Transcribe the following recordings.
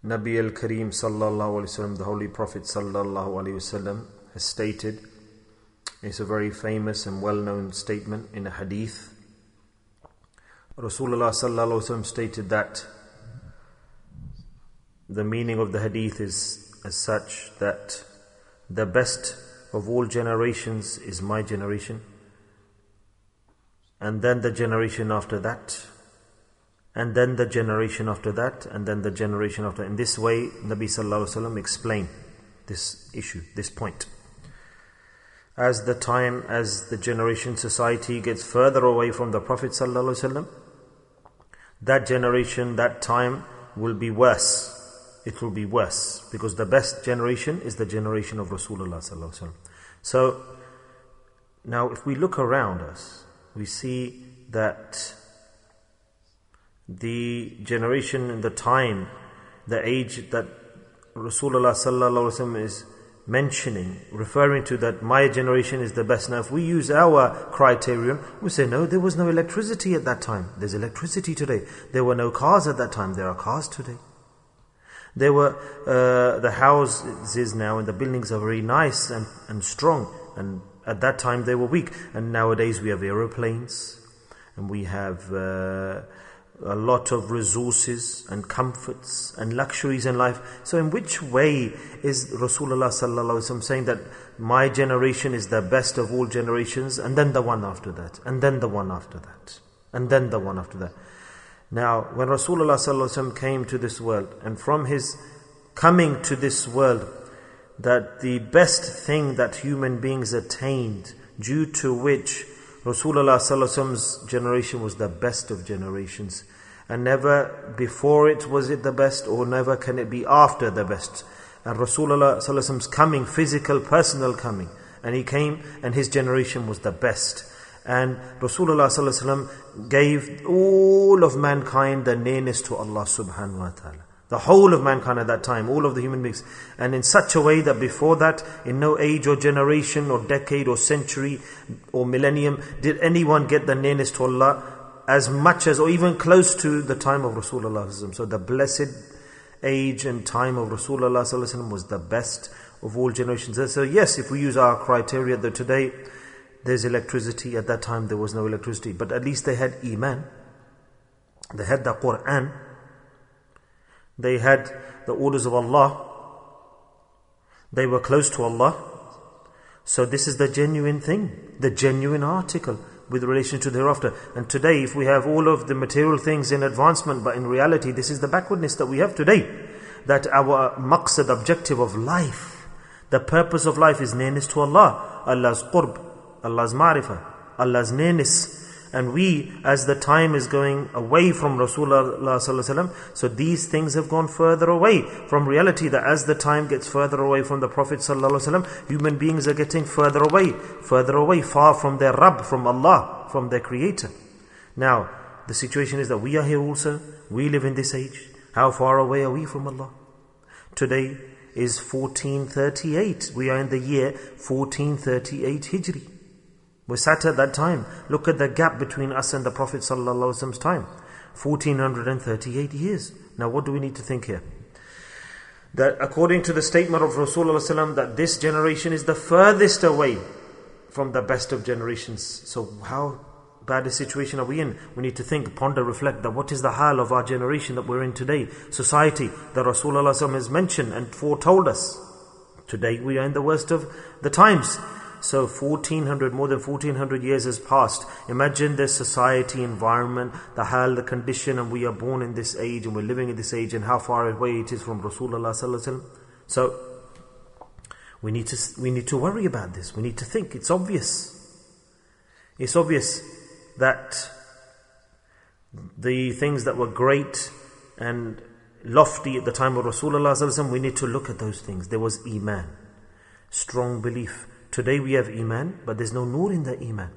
Nabi al-Kareem sallallahu alayhi wasallam, the Holy Prophet sallallahu alayhi wasallam, has stated, it's a very famous and well-known statement in a hadith. Rasulullah sallallahu alayhi wasallam stated that the meaning of the hadith is as such that the best of all generations is my generation, and then the generation after that, and then the generation after that, and then the generation after. In this way, Nabi sallallahu alaihi wasallam explained this issue, this point. As the generation society gets further away from the Prophet sallallahu alaihi wasallam, that generation, that time will be worse. It will be worse because the best generation is the generation of Rasulullah sallallahu alaihi wasallam. So now, if we look around us, we see that the generation and the time, the age that Rasulullah sallallahu alaihi wasallam is mentioning, referring to that my generation is the best. Now if we use our criterion, we say no, there was no electricity at that time. There's electricity today. There were no cars at that time. There are cars today. There were the houses now and the buildings are very nice and strong, and at that time they were weak. And nowadays we have aeroplanes, and we have a lot of resources and comforts and luxuries in life. So in which way is Rasulullah sallallahu alaihi wasallam saying that my generation is the best of all generations, and then the one after that, and then the one after that, and then the one after that? Now, when Rasulullah sallallahu alaihi wasallam came to this world, and from his coming to this world, that the best thing that human beings attained, due to which Rasulullah sallallahu alaihi wasallam's generation was the best of generations, and never before it was it the best, or never can it be after the best. And Rasulullah sallallahu alaihi wasallam's coming, physical, personal coming, and he came and his generation was the best. And Rasulullah sallallahu alaihi wasallam gave all of mankind the nearness to Allah subhanahu wa ta'ala. The whole of mankind at that time, all of the human beings. And in such a way that before that, in no age or generation or decade or century or millennium, did anyone get the nearness to Allah as much as or even close to the time of Rasulullah sallallahu alaihi wasallam. So the blessed age and time of Rasulullah sallallahu alaihi wasallam was the best of all generations. So yes, if we use our criteria that today there's electricity, at that time there was no electricity, but at least they had Iman, they had the Quran, they had the orders of Allah, they were close to Allah. So this is the genuine thing, the genuine article with relation to the hereafter. And today, if we have all of the material things in advancement, but in reality this is the backwardness that we have today, that our maqsad, objective of life, the purpose of life is nearness to Allah, Allah's qurb, Allah's ma'rifah, Allah's nearness. And we, as the time is going away from Rasulullah sallallahu alaihi wasallam, so these things have gone further away from reality, that as the time gets further away from the Prophet sallallahu alaihi wasallam, human beings are getting further away, far from their Rabb, from Allah, from their Creator. Now, the situation is that we are here also, we live in this age. How far away are we from Allah? Today is 1438. We are in the year 1438 Hijri. We're sat at that time. Look at the gap between us and the Prophet ﷺ's time. 1438 years. Now what do we need to think here? That according to the statement of Rasulullah ﷺ, that this generation is the furthest away from the best of generations. So how bad a situation are we in? We need to think, ponder, reflect that what is the hal of our generation that we're in today? Society that Rasulullah ﷺ has mentioned and foretold us. Today we are in the worst of the times. So more than 1400 years has passed. Imagine the society, environment, the hal, the condition, and we are born in this age and we're living in this age, and how far away it is from Rasulullah sallallahu alaihi wasallam. So we need to worry about this. We need to think. It's obvious. It's obvious that the things that were great and lofty at the time of Rasulullah sallallahu alaihi wasallam, we need to look at those things. There was Iman, strong belief. Today we have Iman, but there's no nur in the Iman.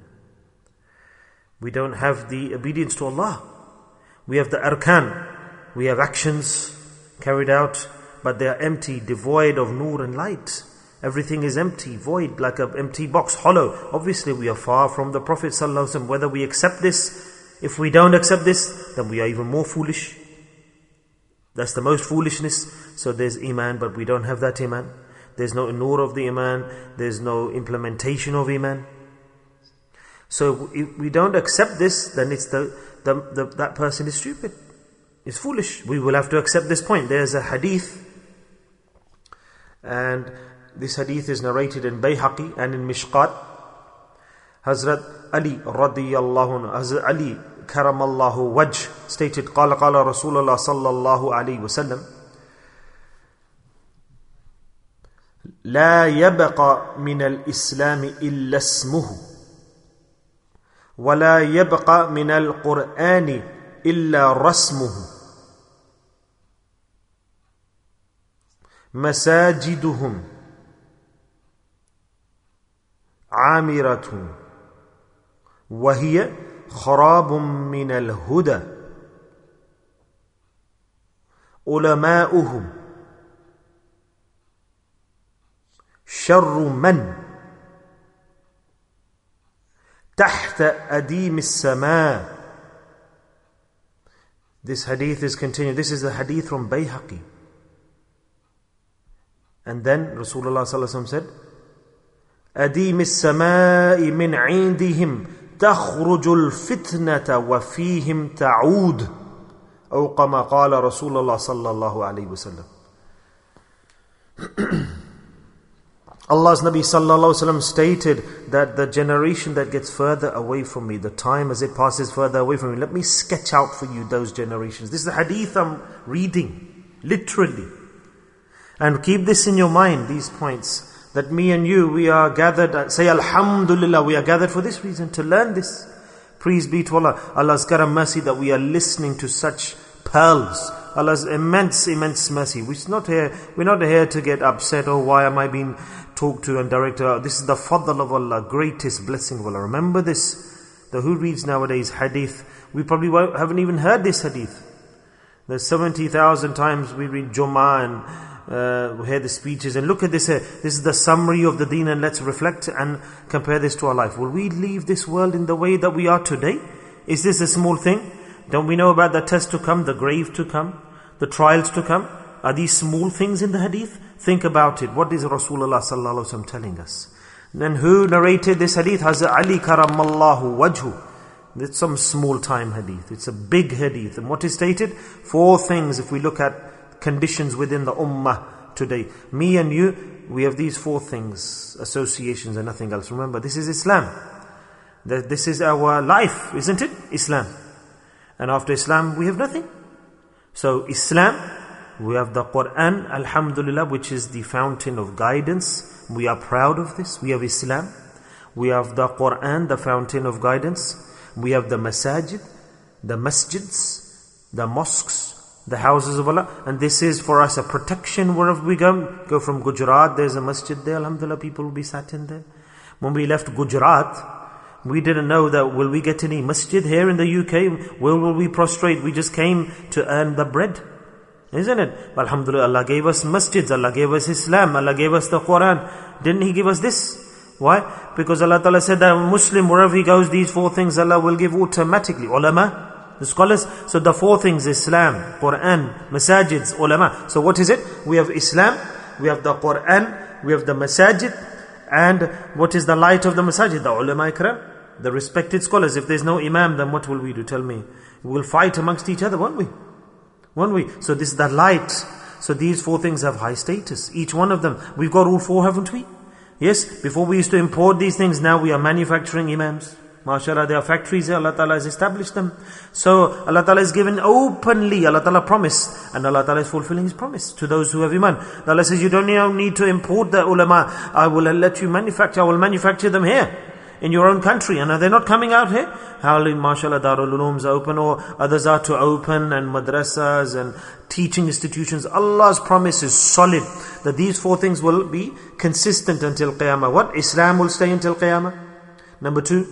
We don't have the obedience to Allah. We have the arkan. We have actions carried out, but they are empty, devoid of nur and light. Everything is empty, void, like an empty box, hollow. Obviously we are far from the Prophet ﷺ. Whether we accept this, if we don't accept this, then we are even more foolish. That's the most foolishness. So there's Iman, but we don't have that Iman. There's no nur of the Iman. There's no implementation of Iman. So if we don't accept this, then it's that person is stupid. It's foolish. We will have to accept this point. There's a hadith, and this hadith is narrated in Bayhaqi and in Mishqat. Hazrat Ali radiyallahu anhu, Hazrat Ali karamallahu wajh stated, قال رسول الله صلى الله عليه وسلم لا يبقى من الإسلام إلا اسمه ولا يبقى من القرآن إلا رسمه مساجدهم عامرة وهي خراب من الهدى علماؤهم شر من تحت أديم السماء. This hadith is continued. This is the hadith from Bayhaqi. And then Rasulullah sallallahu alaihi wasallam said, أديم السماء من عندهم تخرج الفتنة وفيهم تعود أو كما قال رسول الله صلى الله عليه وسلم. Allah's Nabi sallallahu alaihi wasallam stated that the generation that gets further away from me, the time as it passes further away from me, let me sketch out for you those generations. This is the hadith I'm reading, literally. And keep this in your mind, these points, that me and you, we are gathered, say Alhamdulillah, we are gathered for this reason, to learn this. Praise be to Allah, Allah's karam mercy that we are listening to such pearls, Allah's immense mercy. We're not here to get upset, oh why am I being talked to and directed. This is the fadl of Allah, greatest blessing of Allah. Remember this. Who reads nowadays hadith? We probably haven't even heard this hadith. There's 70,000 times we read Jummah and we hear the speeches, and look at this here. This is the summary of the deen, and let's reflect and compare this to our life. Will we leave this world in the way that we are today? Is this a small thing? Don't we know about the test to come, the grave to come, the trials to come? Are these small things in the hadith? Think about it. What is Rasulullah sallallahu alaihi wasallam telling us? Then who narrated this hadith? Hazrat Ali karamallahu wajhu. It's some small time hadith. It's a big hadith. And what is stated? 4 things if we look at conditions within the ummah today. Me and you, we have these 4 things, associations and nothing else. Remember, this is Islam. This is our life, isn't it? Islam. And after Islam, we have nothing. So Islam, we have the Quran, Alhamdulillah, which is the fountain of guidance. We are proud of this. We have Islam. We have the Quran, the fountain of guidance. We have the masajid, the masjids, the mosques, the houses of Allah. And this is for us a protection wherever we go. Go from Gujarat, there's a masjid there, Alhamdulillah, people will be sat in there. When we left Gujarat, we didn't know that will we get any masjid here in the UK? Where will we prostrate? We just came to earn the bread. Isn't it? Alhamdulillah, Allah gave us masjids, Allah gave us Islam, Allah gave us the Quran. Didn't He give us this? Why? Because Allah Ta'ala said that a Muslim, wherever he goes, these 4 things Allah will give automatically. Ulama, the scholars. So the 4 things, Islam, Quran, masajids, ulama. So what is it? We have Islam, we have the Quran, we have the masajid. And what is the light of the masajid? The ulama ikram, the respected scholars. If there's no imam, then what will we do? Tell me. We will fight amongst each other, won't we? Won't we? So this is the light. So these 4 things have high status. Each one of them. We've got all 4, haven't we? Yes, before we used to import these things, now we are manufacturing imams. MashaAllah, there are factories here, Allah Ta'ala has established them. So Allah Ta'ala has given openly, Allah Ta'ala promised, and Allah Ta'ala is fulfilling His promise to those who have iman. Allah says, you don't need to import the ulama. I will let you manufacture, I will manufacture them here, in your own country. And they're not coming out here. Howling, mashallah, Darul Ulooms are open, or others are to open, and madrasas and teaching institutions. Allah's promise is solid, that these 4 things will be consistent until Qiyamah. What? Islam will stay until Qiyamah. Number 2,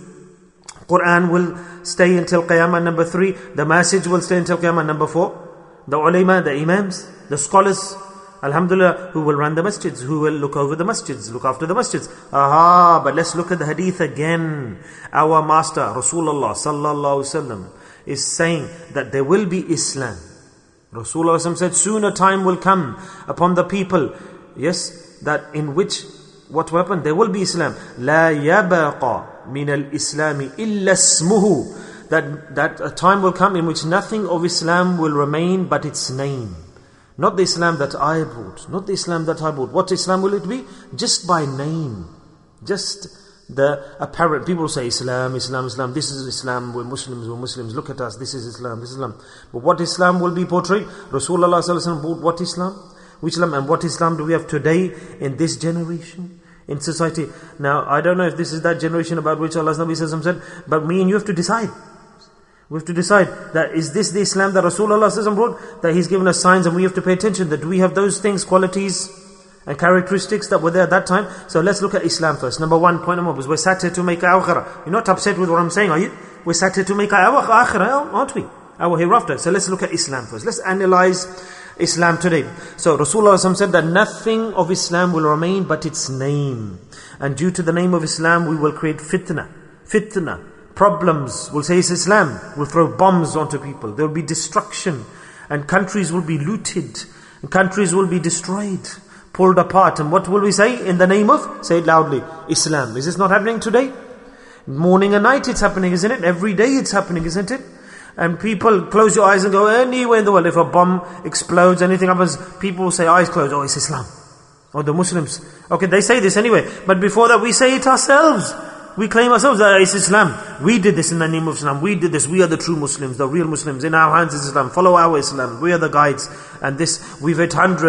Quran will stay until Qiyamah. Number 3, the message will stay until Qiyamah. Number 4, the ulama, the imams, the scholars, Alhamdulillah, who will run the masjids, who will look over the masjids, look after the masjids. But let's look at the hadith again. Our master, Rasulullah sallallahu alaihi wasallam, is saying that there will be Islam. Rasulullah said, soon a time will come upon the people, yes, that in which, what will happen? There will be Islam. لا يبقى من الإسلام إلا اسمه. That a time will come in which nothing of Islam will remain but its name. Not the Islam that I brought. Not the Islam that I brought. What Islam will it be? Just by name. Just the apparent. People say Islam, Islam, Islam. This is Islam. We're Muslims. Look at us. This is Islam. This is Islam. But what Islam will be portrayed? Rasulullah ﷺ brought what Islam? Which Islam? And what Islam do we have today in this generation? In society. Now, I don't know if this is that generation about which Allah's Nabi said, but me and you have to decide. We have to decide that is this the Islam that Rasulullah brought? That He's given us signs and we have to pay attention. That do we have those things, qualities and characteristics that were there at that time? So let's look at Islam first. Number one, point number one, we're sat here to make our akhirah. You're not upset with what I'm saying, are you? We're sat here to make our akhirah, aren't we? Our hereafter. So let's look at Islam first. Let's analyze Islam today. So Rasulullah said that nothing of Islam will remain but its name. And due to the name of Islam, we will create fitna, problems. We'll say it's Islam. We'll throw bombs onto people. There will be destruction. And countries will be looted. And countries will be destroyed. Pulled apart. And what will we say in the name of? Say it loudly. Islam. Is this not happening today? Morning and night it's happening, isn't it? Every day it's happening, isn't it? And people close your eyes and go anywhere in the world. If a bomb explodes, anything happens, people will say eyes closed. Oh, it's Islam. Or the Muslims. Okay, they say this anyway. But before that we say it ourselves. We claim ourselves that it's Islam. We did this in the name of Islam. We did this. We are the true Muslims, the real Muslims. In our hands is Islam. Follow our Islam. We are the guides. And this, we've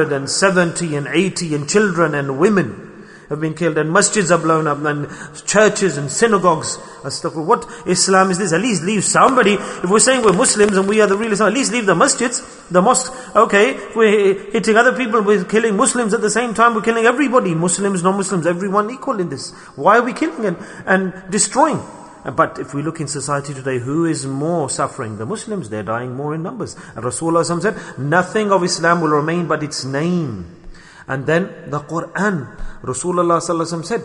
870 and 80 and children and women have been killed, and masjids are blown up, and churches and synagogues and stuff. What Islam is this? At least leave somebody. If we're saying we're Muslims and we are the real Islam, at least leave the masjids, the mosque. Okay, if we're hitting other people, we're killing Muslims at the same time, we're killing everybody. Muslims, non-Muslims, everyone equal in this. Why are we killing and destroying? But if we look in society today, who is more suffering? The Muslims, they're dying more in numbers. And Rasulullah said, nothing of Islam will remain but its name. And then the Quran, Rasulullah said,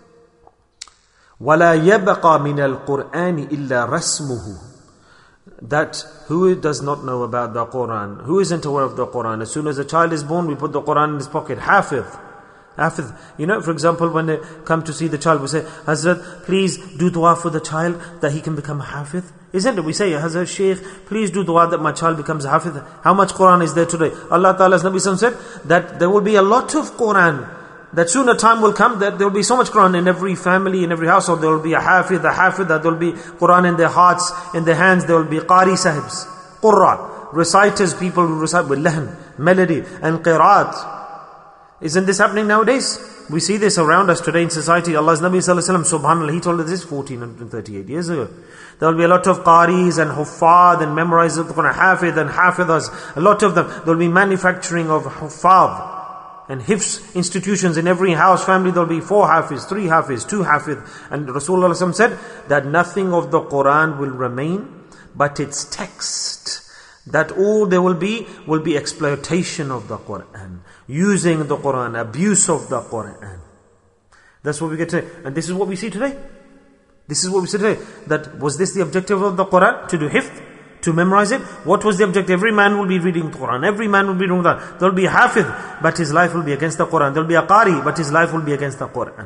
وَلَا يَبْقَى مِنَ الْقُرْآنِ إِلَّا رَسْمُهُ. That who does not know about the Quran, who isn't aware of the Quran, as soon as a child is born, we put the Quran in his pocket. Hafiz. You know, for example, when they come to see the child, we say, Hazrat, please do dua for the child that he can become a Hafiz. Isn't it? We say, Hazrat Shaykh, please do dua that my child becomes a Hafiz. How much Quran is there today? Allah Ta'ala's Nabi said that there will be a lot of Quran. That soon a time will come that there will be so much Quran in every family, in every household. There will be a Hafiz, that there will be Quran in their hearts, in their hands. There will be Qari Sahibs, Qurra, reciters, people who recite with lahn, melody, and qiraat. Isn't this happening nowadays? We see this around us today in society. Allah's Nabi Sallallahu Alaihi Wasallam, subhanAllah, He told us this 1438 years ago. There will be a lot of qaris and huffaz and memorizers of the Quran, hafidh and hafidhas, a lot of them. There will be manufacturing of huffaz and hifz institutions in every house, family. There will be 4 hafiz, 3 hafiz, 2 hafidh. And Rasulullah said that nothing of the Quran will remain but its text. That all there will be exploitation of the Quran, using the Quran, abuse of the Quran. That's what we get today. And this is what we see today. This is what we see today. That was this the objective of the Quran? To do hifz? To memorize it? What was the objective? Every man will be reading the Quran. Every man will be reading the Quran. There will be a hafiz, but his life will be against the Quran. There will be a qari, but his life will be against the Quran.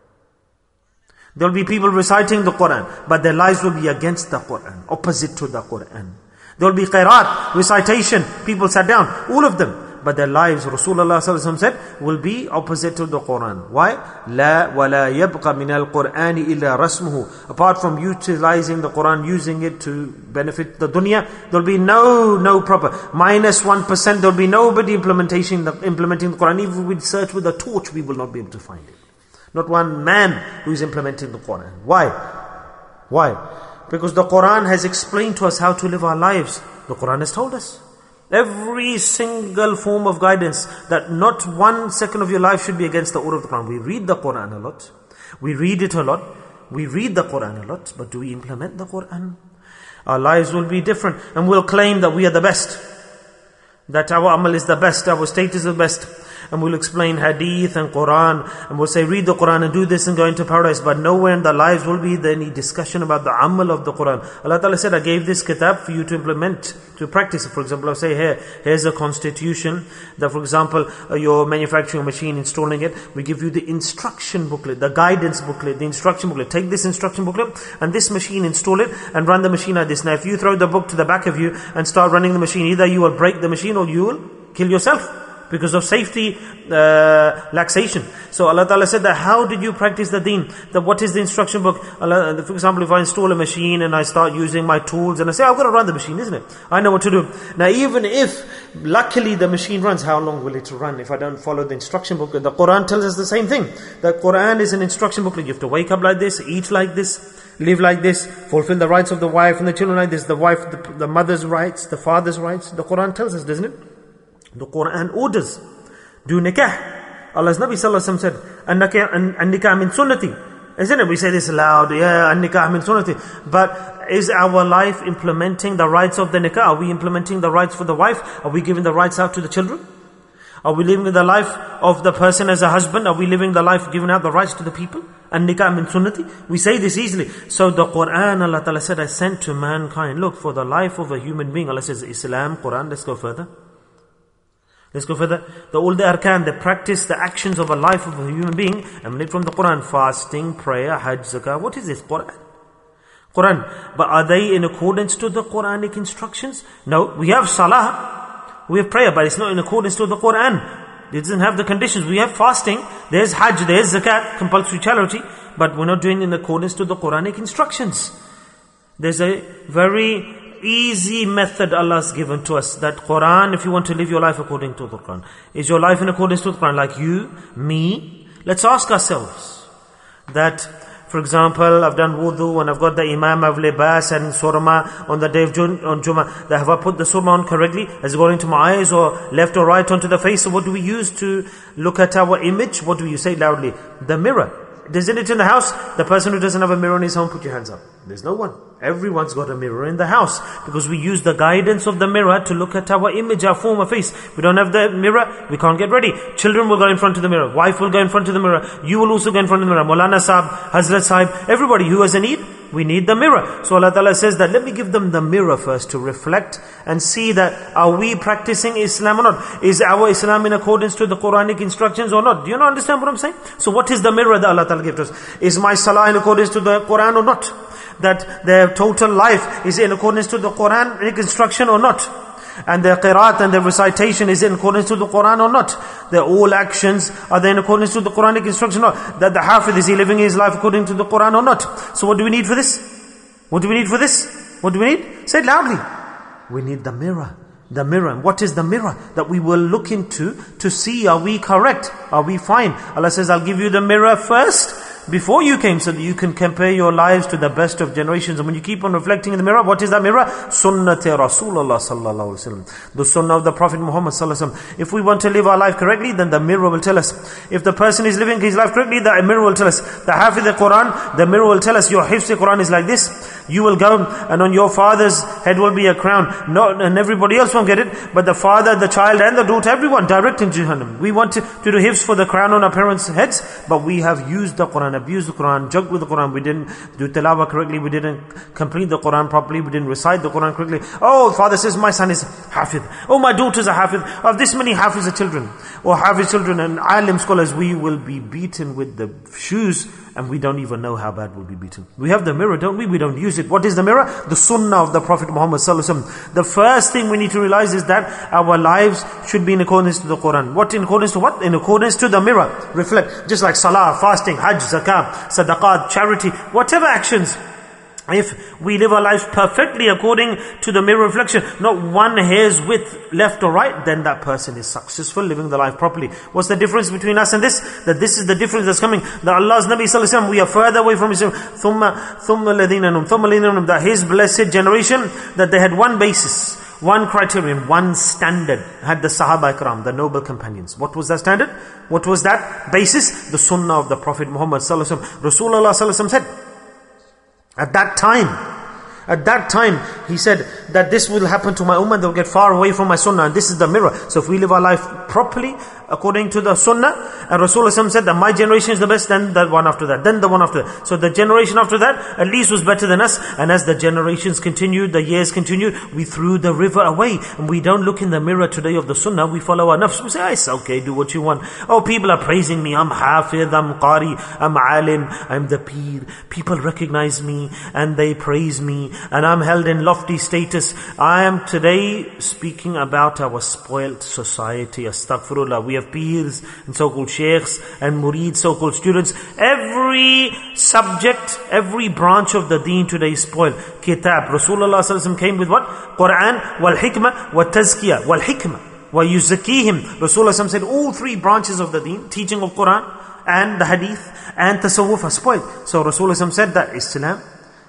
There will be people reciting the Quran, but their lives will be against the Quran, opposite to the Quran. There will be qiraat, recitation, people sat down, all of them. But their lives, Rasulullah ﷺ said, will be opposite to the Quran. Why? لا ولا يبقى من القرآن إلا رسمه. Apart from utilizing the Quran, using it to benefit the dunya, there will be no proper. -1%, there will be nobody implementing the Quran. Even if we search with a torch, we will not be able to find it. Not one man who is implementing the Quran. Why? Because the Quran has explained to us how to live our lives. The Quran has told us. Every single form of guidance, that not 1 second of your life should be against the order of the Quran. We read the Quran a lot. We read it a lot. We read the Quran a lot. But do we implement the Quran? Our lives will be different. And we'll claim that we are the best. That our amal is the best. Our status is the best. and we'll explain hadith and Quran, and we'll say read the Quran and do this and go into paradise, but nowhere in the lives will be there any discussion about the amal of the Quran. Allah Ta'ala said, I gave this kitab for you to implement, to practice. For example, I'll say here's a constitution, that for example, you're manufacturing a machine, installing it, we give you the instruction booklet, the guidance booklet, the instruction booklet. Take this instruction booklet and this machine, install it and run the machine like this. Now if you throw the book to the back of you and start running the machine, either you will break the machine or you will kill yourself because of safety laxation. So Allah Ta'ala said that how did you practice the deen? That what is the instruction book? Allah, for example, if I install a machine and I start using my tools and I say, I've got to run the machine, isn't it? I know what to do. Now even if luckily the machine runs, how long will it run if I don't follow the instruction book? The Quran tells us the same thing. The Quran is an instruction booklet. You have to wake up like this, eat like this, live like this, fulfill the rights of the wife and the children like this, the wife, the mother's rights, the father's rights. The Quran tells us, doesn't it? The Quran orders, do nikah. Allah's Nabi Sallallahu Alaihi Wasallam said, an-nikah min sunnati. Isn't it? We say this loud, yeah, an-nikah min sunnati. But is our life implementing the rights of the nikah? Are we implementing the rights for the wife? Are we giving the rights out to the children? Are we living the life of the person as a husband? Are we living the life giving out the rights to the people? An-nikah min sunnati. We say this easily. So the Quran, Allah Ta'ala said, I sent to mankind. Look, for the life of a human being. Allah says, Islam, Quran, let's go further. Let's go further. All the arkan, they practice the actions of a life of a human being, emanate from the Quran. Fasting, prayer, hajj, zakah. What is this? Quran. But are they in accordance to the Quranic instructions? No. We have salah, we have prayer, but it's not in accordance to the Quran. It doesn't have the conditions. We have fasting, there's hajj, there's zakat, compulsory charity, but we're not doing in accordance to the Quranic instructions. There's a very easy method Allah's given to us, that Quran, if you want to live your life according to the Quran, is your life in accordance to the Quran? Like you, me, let's ask ourselves that, for example, I've done wudu and I've got the imam of libas and surma on the day of on Jummah. Have I put the surma on correctly? Has it gone into my eyes or left or right onto the face? So what do we use to look at our image? What do you say loudly? The mirror. Isn't it in the house? The person who doesn't have a mirror in his home, put your hands up. There's no one. Everyone's got a mirror in the house, because we use the guidance of the mirror to look at our image, our form, our face. We don't have the mirror, we can't get ready. Children will go in front of the mirror. Wife will go in front of the mirror. You will also go in front of the mirror. Maulana Sahib, Hazrat Sahib, everybody who has a need, we need the mirror. So Allah Ta'ala says that let me give them the mirror first to reflect and see that are we practicing Islam or not? Is our Islam in accordance to the Quranic instructions or not? Do you not understand what I'm saying? So what is the mirror that Allah Ta'ala gives us? Is my salah in accordance to the Quran or not? That their total life is in accordance to the Quranic instruction or not? And their qiraat and their recitation is in accordance to the Quran or not? Their all actions, are they in accordance to the Quranic instruction or not? That the Hafidh, is he living his life according to the Quran or not? So what do we need for this? What do we need for this? What do we need? Say it loudly. We need the mirror. The mirror. What is the mirror? That we will look into to see, are we correct? Are we fine? Allah says, I'll give you the mirror first, before you came, so that you can compare your lives to the best of generations. And when you keep on reflecting in the mirror, what is that mirror? Sunnati Rasulullah sallallahu alaihi wasallam, the sunnah of the Prophet Muhammad sallallahu alaihi wasallam. If we want to live our life correctly, then the mirror will tell us. If the person is living his life correctly, the mirror will tell us. The Hafidh al-Quran, the mirror will tell us, your Hifz al-Quran is like this. You will go, and on your father's head will be a crown. Not, and everybody else won't get it, but the father, the child, and the daughter, everyone direct in Jahannam. We want to do Hifz for the crown on our parents' heads, but we have used the Quran, abused the Quran, joked with the Quran. We didn't do tilawah correctly. We didn't complete the Quran properly. We didn't recite the Quran correctly. Oh, father says, my son is Hafidh. Oh, my daughter's a Hafidh. Of this many Hafidh children, or Hafidh children and alim scholars, we will be beaten with the shoes, and we don't even know how bad we'll be beaten. We have the mirror, don't we? We don't use it. What is the mirror? The sunnah of the Prophet Muhammad sallallahu alaihi wasallam. The first thing we need to realize is that our lives should be in accordance to the Quran. What in accordance to what? In accordance to the mirror. Reflect. Just like salah, fasting, hajj, zakah, sadaqat, charity, whatever actions. If we live our lives perfectly according to the mirror reflection, not one hair's width left or right, then that person is successful, living the life properly. What's the difference between us and this? That this is the difference that's coming. That Allah's Nabi sallallahu alaihi wasallam, we are further away from Islam. That his blessed generation, that they had one basis, one criterion, one standard, had the Sahaba Ikram, the noble companions. What was that standard? What was that basis? The sunnah of the Prophet Muhammad sallallahu alaihi wasallam. Rasulullah sallallahu alaihi wasallam said, at that time, At that time, he said that this will happen to my ummah, they'll get far away from my sunnah, and this is the mirror. So if we live our life properly, according to the sunnah, and Rasulullah said that my generation is the best, then the one after that, then the one after that. So the generation after that, at least was better than us, and as the generations continued, the years continued, we threw the river away, and we don't look in the mirror today of the sunnah, we follow our nafs, we say, it's okay, do what you want. Oh, people are praising me, I'm hafiz, I'm qari, I'm alim, I'm the peer. People recognize me, and they praise me, and I'm held in lofty status. I am today speaking about our spoilt society. Astaghfirullah. We have peers and so-called sheikhs and murids, so-called students. Every subject, every branch of the deen today is spoiled. Kitab. Rasulullah sallallahu alaihi wasallam came with what? Quran, wal hikmah, wal tazkiyah, wal hikmah, wa yuzakihim. Rasulullah sallallahu alaihi wasallam said all three branches of the deen, teaching of Quran and the hadith and tasawwuf are spoiled. So Rasulullah said that Islam.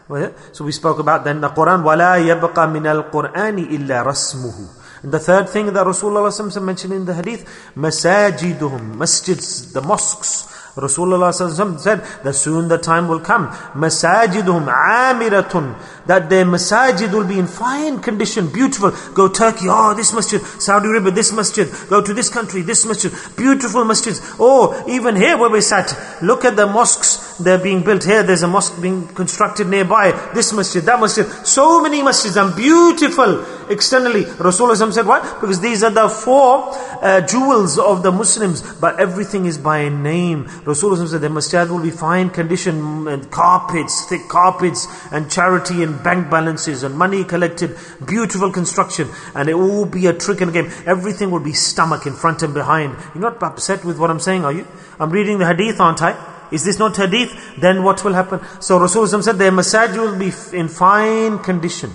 So we spoke about then the Quran. وَلَا يَبْقَى مِنَ الْقُرْآنِ إِلَّا رَسْمُهُ. And the third thing that Rasulullah mentioned in the hadith, masajiduhum, masjids, the mosques. Rasulullah said that soon the time will come, masajiduhum amiratun, that their masajid will be in fine condition, beautiful. Go Turkey, oh this masjid, Saudi Arabia, this masjid, go to this country, this masjid, beautiful masjids. Oh, even here where we sat, look at the mosques, they're being built here, there's a mosque being constructed nearby, this masjid, that masjid, so many masjids and beautiful externally. Rasulullah said what? Because these are the four jewels of the Muslims, but everything is by name. Rasulullah said the masjid will be fine condition, and carpets, thick carpets, and charity and bank balances and money collected, beautiful construction, and it will be a trick and a game. Everything will be stomach in front and behind. You're not upset with what I'm saying, are you? I'm reading the hadith, aren't I? Is this not hadith? Then what will happen? So Rasulullah said their masajid will be in fine condition.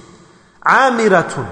Amiratun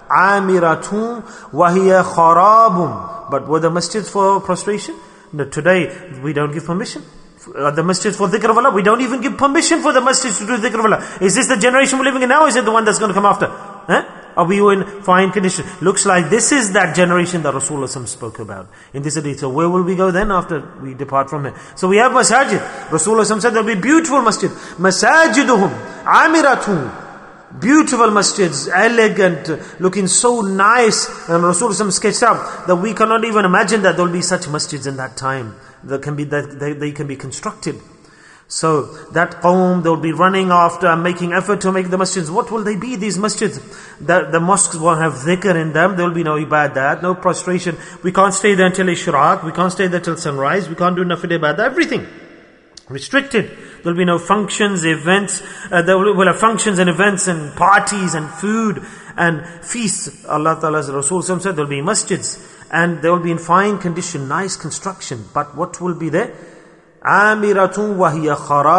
wahiya kharabum. But were the masjids for prostration? No, today we don't give permission. The masjids for dhikr of Allah, we don't even give permission for the masjids to do dhikr of Allah. Is this the generation we're living in now, or is it the one that's going to come after? Are we in fine condition? Looks like this is that generation that Rasulullah spoke about in this hadith. So where will we go then after we depart from here? So we have masajid. Rasulullah said there will be beautiful masjid. Masajiduhum amiratun. Beautiful masjids, elegant, looking so nice. And Rasulullah sketched out that we cannot even imagine that there will be such masjids in that time. They can be constructed. So that qawm, they'll be running after and making effort to make the masjids. What will they be, these masjids? The mosques won't have dhikr in them. There will be no ibadat, no prostration. We can't stay there until ishraq. We can't stay there till sunrise. We can't do nafil ibadah. Everything restricted. There will be no functions, events. There will have functions and events and parties and food and feasts. Allah Ta'ala's Rasul said there will be masjids and they will be in fine condition, nice construction. But what will be there? Amiratun wahiya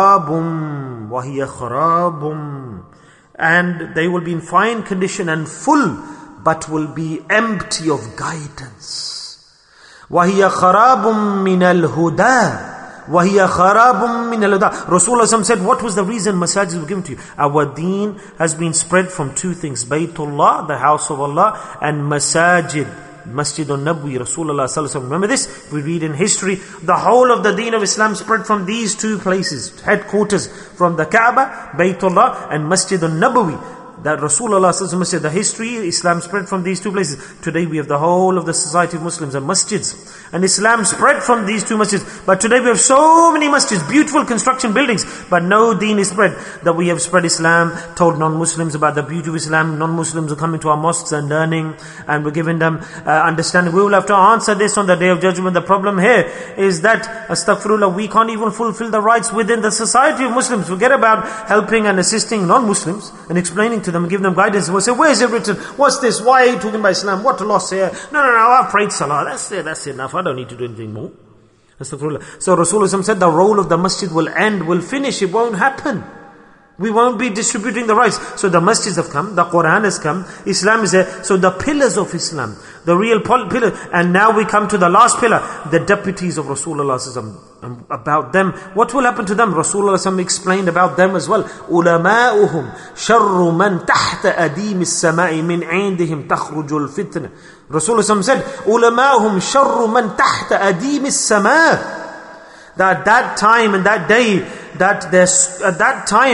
kharabum. And they will be in fine condition and full, but will be empty of guidance. Wahiya kharabum min al-huda. وَهِيَ خَرَابٌ مِّنَ الْهُدَى. Rasulullah said, what was the reason masajid were given to you? Our deen has been spread from two things. Baytullah, the house of Allah, and masajid, Masjid al-Nabwi. Rasulullah. Remember this? We read in history, the whole of the deen of Islam spread from these two places. Headquarters from the Kaaba, Baytullah, and Masjid al-Nabawi. That Rasulullah said the history, Islam spread from these two places. Today we have the whole of the society of Muslims and masjids. And Islam spread from these two masjids. But today we have so many masjids, beautiful construction buildings, but no deen is spread. That we have spread Islam, told non-Muslims about the beauty of Islam. Non-Muslims are coming to our mosques and learning, and we're giving them understanding. We will have to answer this on the Day of Judgment. The problem here is that, astaghfirullah, we can't even fulfill the rights within the society of Muslims. Forget about helping and assisting non-Muslims and explaining to them and give them guidance. We'll say, where is it written? What's this? Why are you talking about Islam? What loss here? No, I've prayed salah. That's enough. I don't need to do anything more. Astaghfirullah. So Rasulullah said the role of the masjid will end, will finish. It won't happen. We won't be distributing the rights. So the masjids have come, the Quran has come, Islam is there. So the pillars of Islam, the real pillar. And now we come to the last pillar, the deputies of Rasulullah. About them, what will happen to them? Rasulullah explained about them as well. Ulama'uhum sharru man tahta adim as-sama'i min 'indihim takhrujul fitna. Rasulullah said, Ulama'uhum sharru man tahta adim as-sama'. That time and that day, at that time,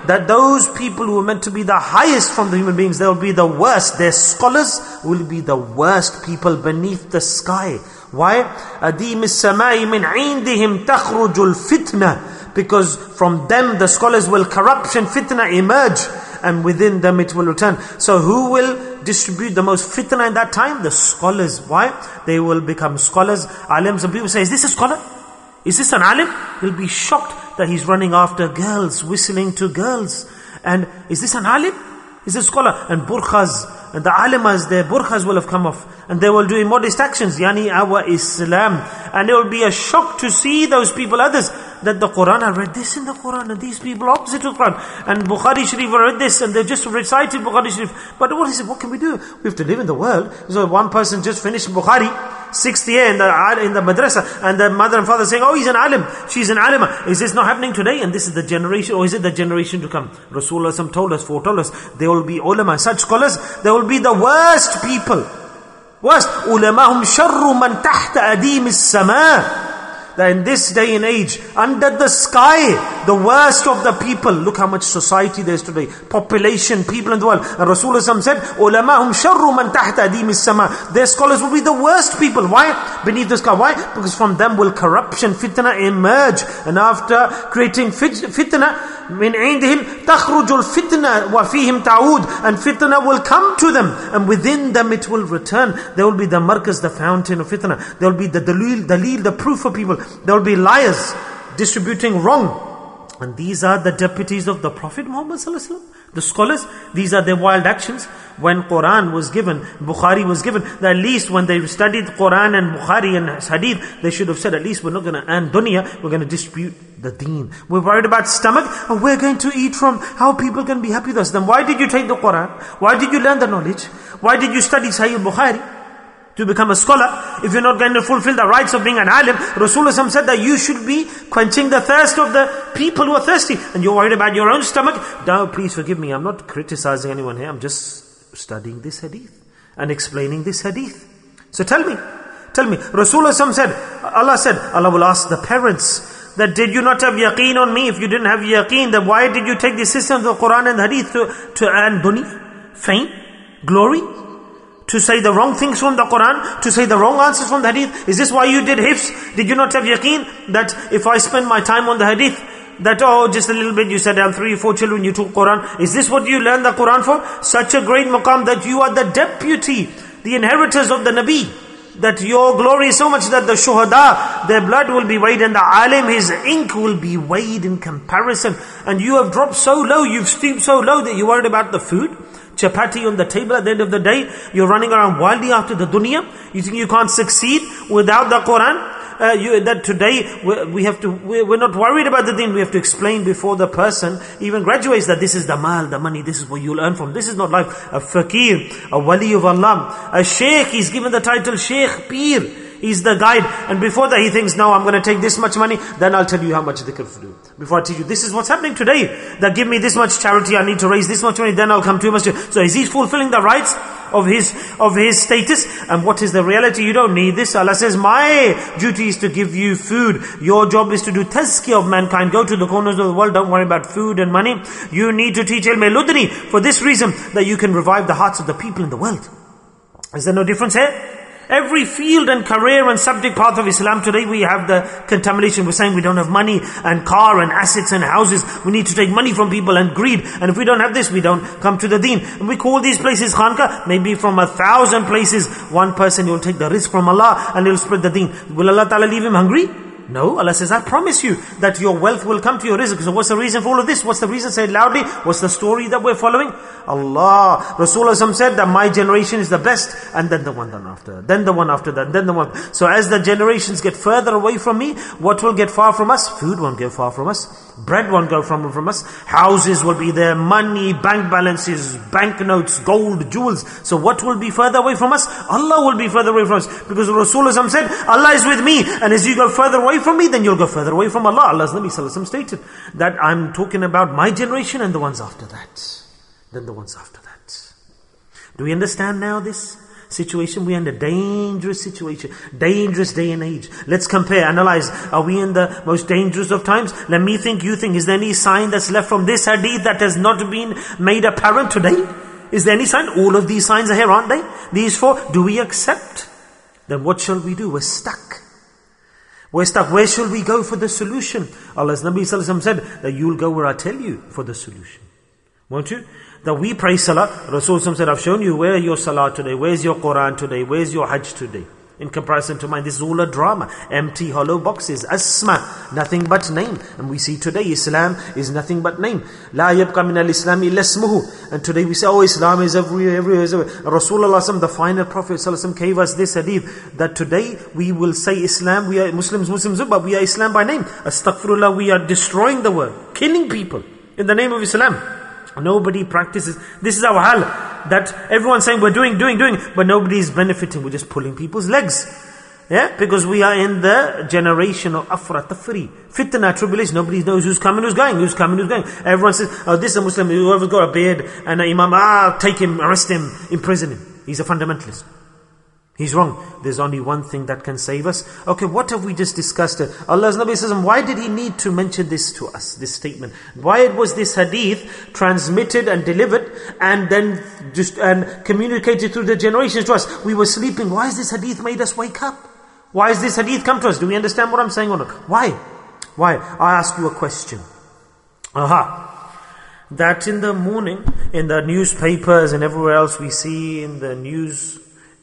that those people who are meant to be the highest from the human beings, they will be the worst. Their scholars will be the worst people beneath the sky. Why? أَدِيمِ السَّمَاءِ مِنْ عِنْدِهِمْ تَخْرُجُ الْفِتْنَةِ. Because from them the scholars will corruption, fitna emerge, and within them it will return. So who will distribute the most fitna in that time? The scholars. Why? They will become scholars, alims, and people say, is this a scholar? Is this an alim? He'll be shocked that he's running after girls, whistling to girls. And is this an alim? Is this a scholar? And burkhas, and the alimas, their burkhas will have come off. And they will do immodest actions, yani our Islam. And it will be a shock to see those people, others, that the Quran, I read this in the Quran, and these people opposite to the Quran. And Bukhari Sharif, I read this, and they've just recited Bukhari Sharif. But what is it? What can we do? We have to live in the world. So one person just finished Bukhari, 6th year in the madrasa, and the mother and father saying, oh, he's an alim, she's an alima. Is this not happening today? And this is the generation, or is it the generation to come? Rasulullah told us, foretold us, there will be ulama, such scholars, they will be the worst people. Worst. Ulamahum sharru man tahta adim as-sama. That in this day and age, under the sky, the worst of the people. Look how much society there is today. Population, people in the world. And Rasulullah said, Ulamahum sharru man tahta adim as-sama. Their scholars will be the worst people. Why? Beneath the sky. Why? Because from them will corruption, fitna emerge. And after creating fitna, min indihim takhrujul fitna wa fihim ta'ud. And fitna will come to them. And within them it will return. There will be the markaz, the fountain of fitna. There will be the dalil, the proof for people. There will be liars distributing wrong. And these are the deputies of the Prophet Muhammad sallallahu alaihi wasallam. The scholars, these are their wild actions. When Quran was given, Bukhari was given, at least when they studied Quran and Bukhari and Hadith, they should have said, at least we're not going to earn dunya, we're going to distribute the deen. We're worried about stomach, and we're going to eat from how people can be happy with us. Then why did you take the Quran? Why did you learn the knowledge? Why did you study Sahih Bukhari? To become a scholar, if you're not going to fulfill the rights of being an alim. Rasulullah said that you should be quenching the thirst of the people who are thirsty, and you're worried about your own stomach. Now, please forgive me, I'm not criticizing anyone here, I'm just studying this hadith and explaining this hadith. So tell me, Rasulullah said, Allah will ask the parents, that did you not have yaqeen on me? If you didn't have yaqeen, then why did you take the system of the Quran and the hadith to earn dunya, fame, glory? To say the wrong things from the Quran, to say the wrong answers from the hadith. Is this why you did hifz? Did you not have yaqeen that if I spend my time on the hadith, that just a little bit, you said I have 3 or 4 children, you took Quran. Is this what you learned the Quran for? Such a great maqam that you are the deputy, the inheritors of the Nabi. That your glory is so much that the shuhada, their blood will be weighed, and the alim, his ink will be weighed in comparison. And you have dropped so low, you've stooped so low that you're worried about the food. Chapati on the table at the end of the day. You're running around wildly after the dunya. You think you can't succeed without the Quran? That today we're not worried about the deen. We have to explain before the person even graduates that this is the mal, the money, this is what you'll earn from. This is not life. A fakir, a wali of Allah, a sheikh, he's given the title sheikh, pir. He's the guide. And before that he thinks, now I'm going to take this much money, then I'll tell you how much dhikr to do. Before I teach you, this is what's happening today. That give me this much charity, I need to raise this much money, then I'll come to you masjid. So is he fulfilling the rights of his status? And what is the reality? You don't need this. Allah says, my duty is to give you food. Your job is to do tazkiyah of mankind. Go to the corners of the world, don't worry about food and money. You need to teach ilm ludni for this reason, that you can revive the hearts of the people in the world. Is there no difference here? Every field and career and subject path of Islam today, we have the contamination. We're saying we don't have money and car and assets and houses. We need to take money from people and greed. And if we don't have this, we don't come to the deen. And we call these places khanka. Maybe from 1,000 places, one person will take the rizq from Allah and he'll spread the deen. Will Allah Ta'ala leave him hungry? No, Allah says, I promise you that your wealth will come to your rizq. So what's the reason for all of this? What's the reason? Say it loudly. What's the story that we're following? Allah. Rasulullah said that my generation is the best, and then the one after, then the one after that, then the one. So as the generations get further away from me, what will get far from us? Food won't go far from us. Bread won't go from us. Houses will be there, money, bank balances, banknotes, gold, jewels. So what will be further away from us? Allah will be further away from us. Because Rasulullah said, Allah is with me. And as you go further away from me, then you'll go further away from Allah. Allah's Nabi Sallallahu Alaihi Wasallam stated that I'm talking about my generation and the ones after that. Then the ones after that. Do we understand now this? situation? We're in a dangerous situation, dangerous day and age. Let's compare, analyze. Are we in the most dangerous of times? Let me think, you think. Is there any sign that's left from this hadith that has not been made apparent today? Is there any sign? All of these signs are here, aren't they? These four. Do we accept? Then what shall we do? We're stuck. We're stuck. Where shall we go for the solution? Allah's Nabi Sallallahu Alaihi Wasallam said that you'll go where I tell you for the solution. Won't you? That we pray salah. Rasul said, I've shown you where your salah today, where's your Quran today, where's your Hajj today. In comparison to mine, this is all a drama. Empty, hollow boxes. Asma, nothing but name. And we see today Islam is nothing but name. La yabqa min al-Islam illa ismuhu. And today we say, oh, Islam is everywhere. Rasulullah, the final Prophet gave us this hadith, that today we will say Islam, we are Muslims, but we are Islam by name. Astaghfirullah, we are destroying the world, killing people in the name of Islam. Nobody practices. This is our hal. That everyone's saying we're doing, but nobody is benefiting. We're just pulling people's legs. Yeah? Because we are in the generation of afra, tafri, fitna, tribulation. Nobody knows who's coming, who's going. Everyone says, oh, this is a Muslim, whoever's got a beard and an imam, take him, arrest him, imprison him. He's a fundamentalist. He's wrong. There's only one thing that can save us. Okay, what have we just discussed? Allah's Nabi says, why did he need to mention this to us, this statement? Why was this hadith transmitted and delivered and then and communicated through the generations to us? We were sleeping. Why has this hadith made us wake up? Why has this hadith come to us? Do we understand what I'm saying or not? Why? I ask you a question. That in the morning, in the newspapers and everywhere else we see in the news,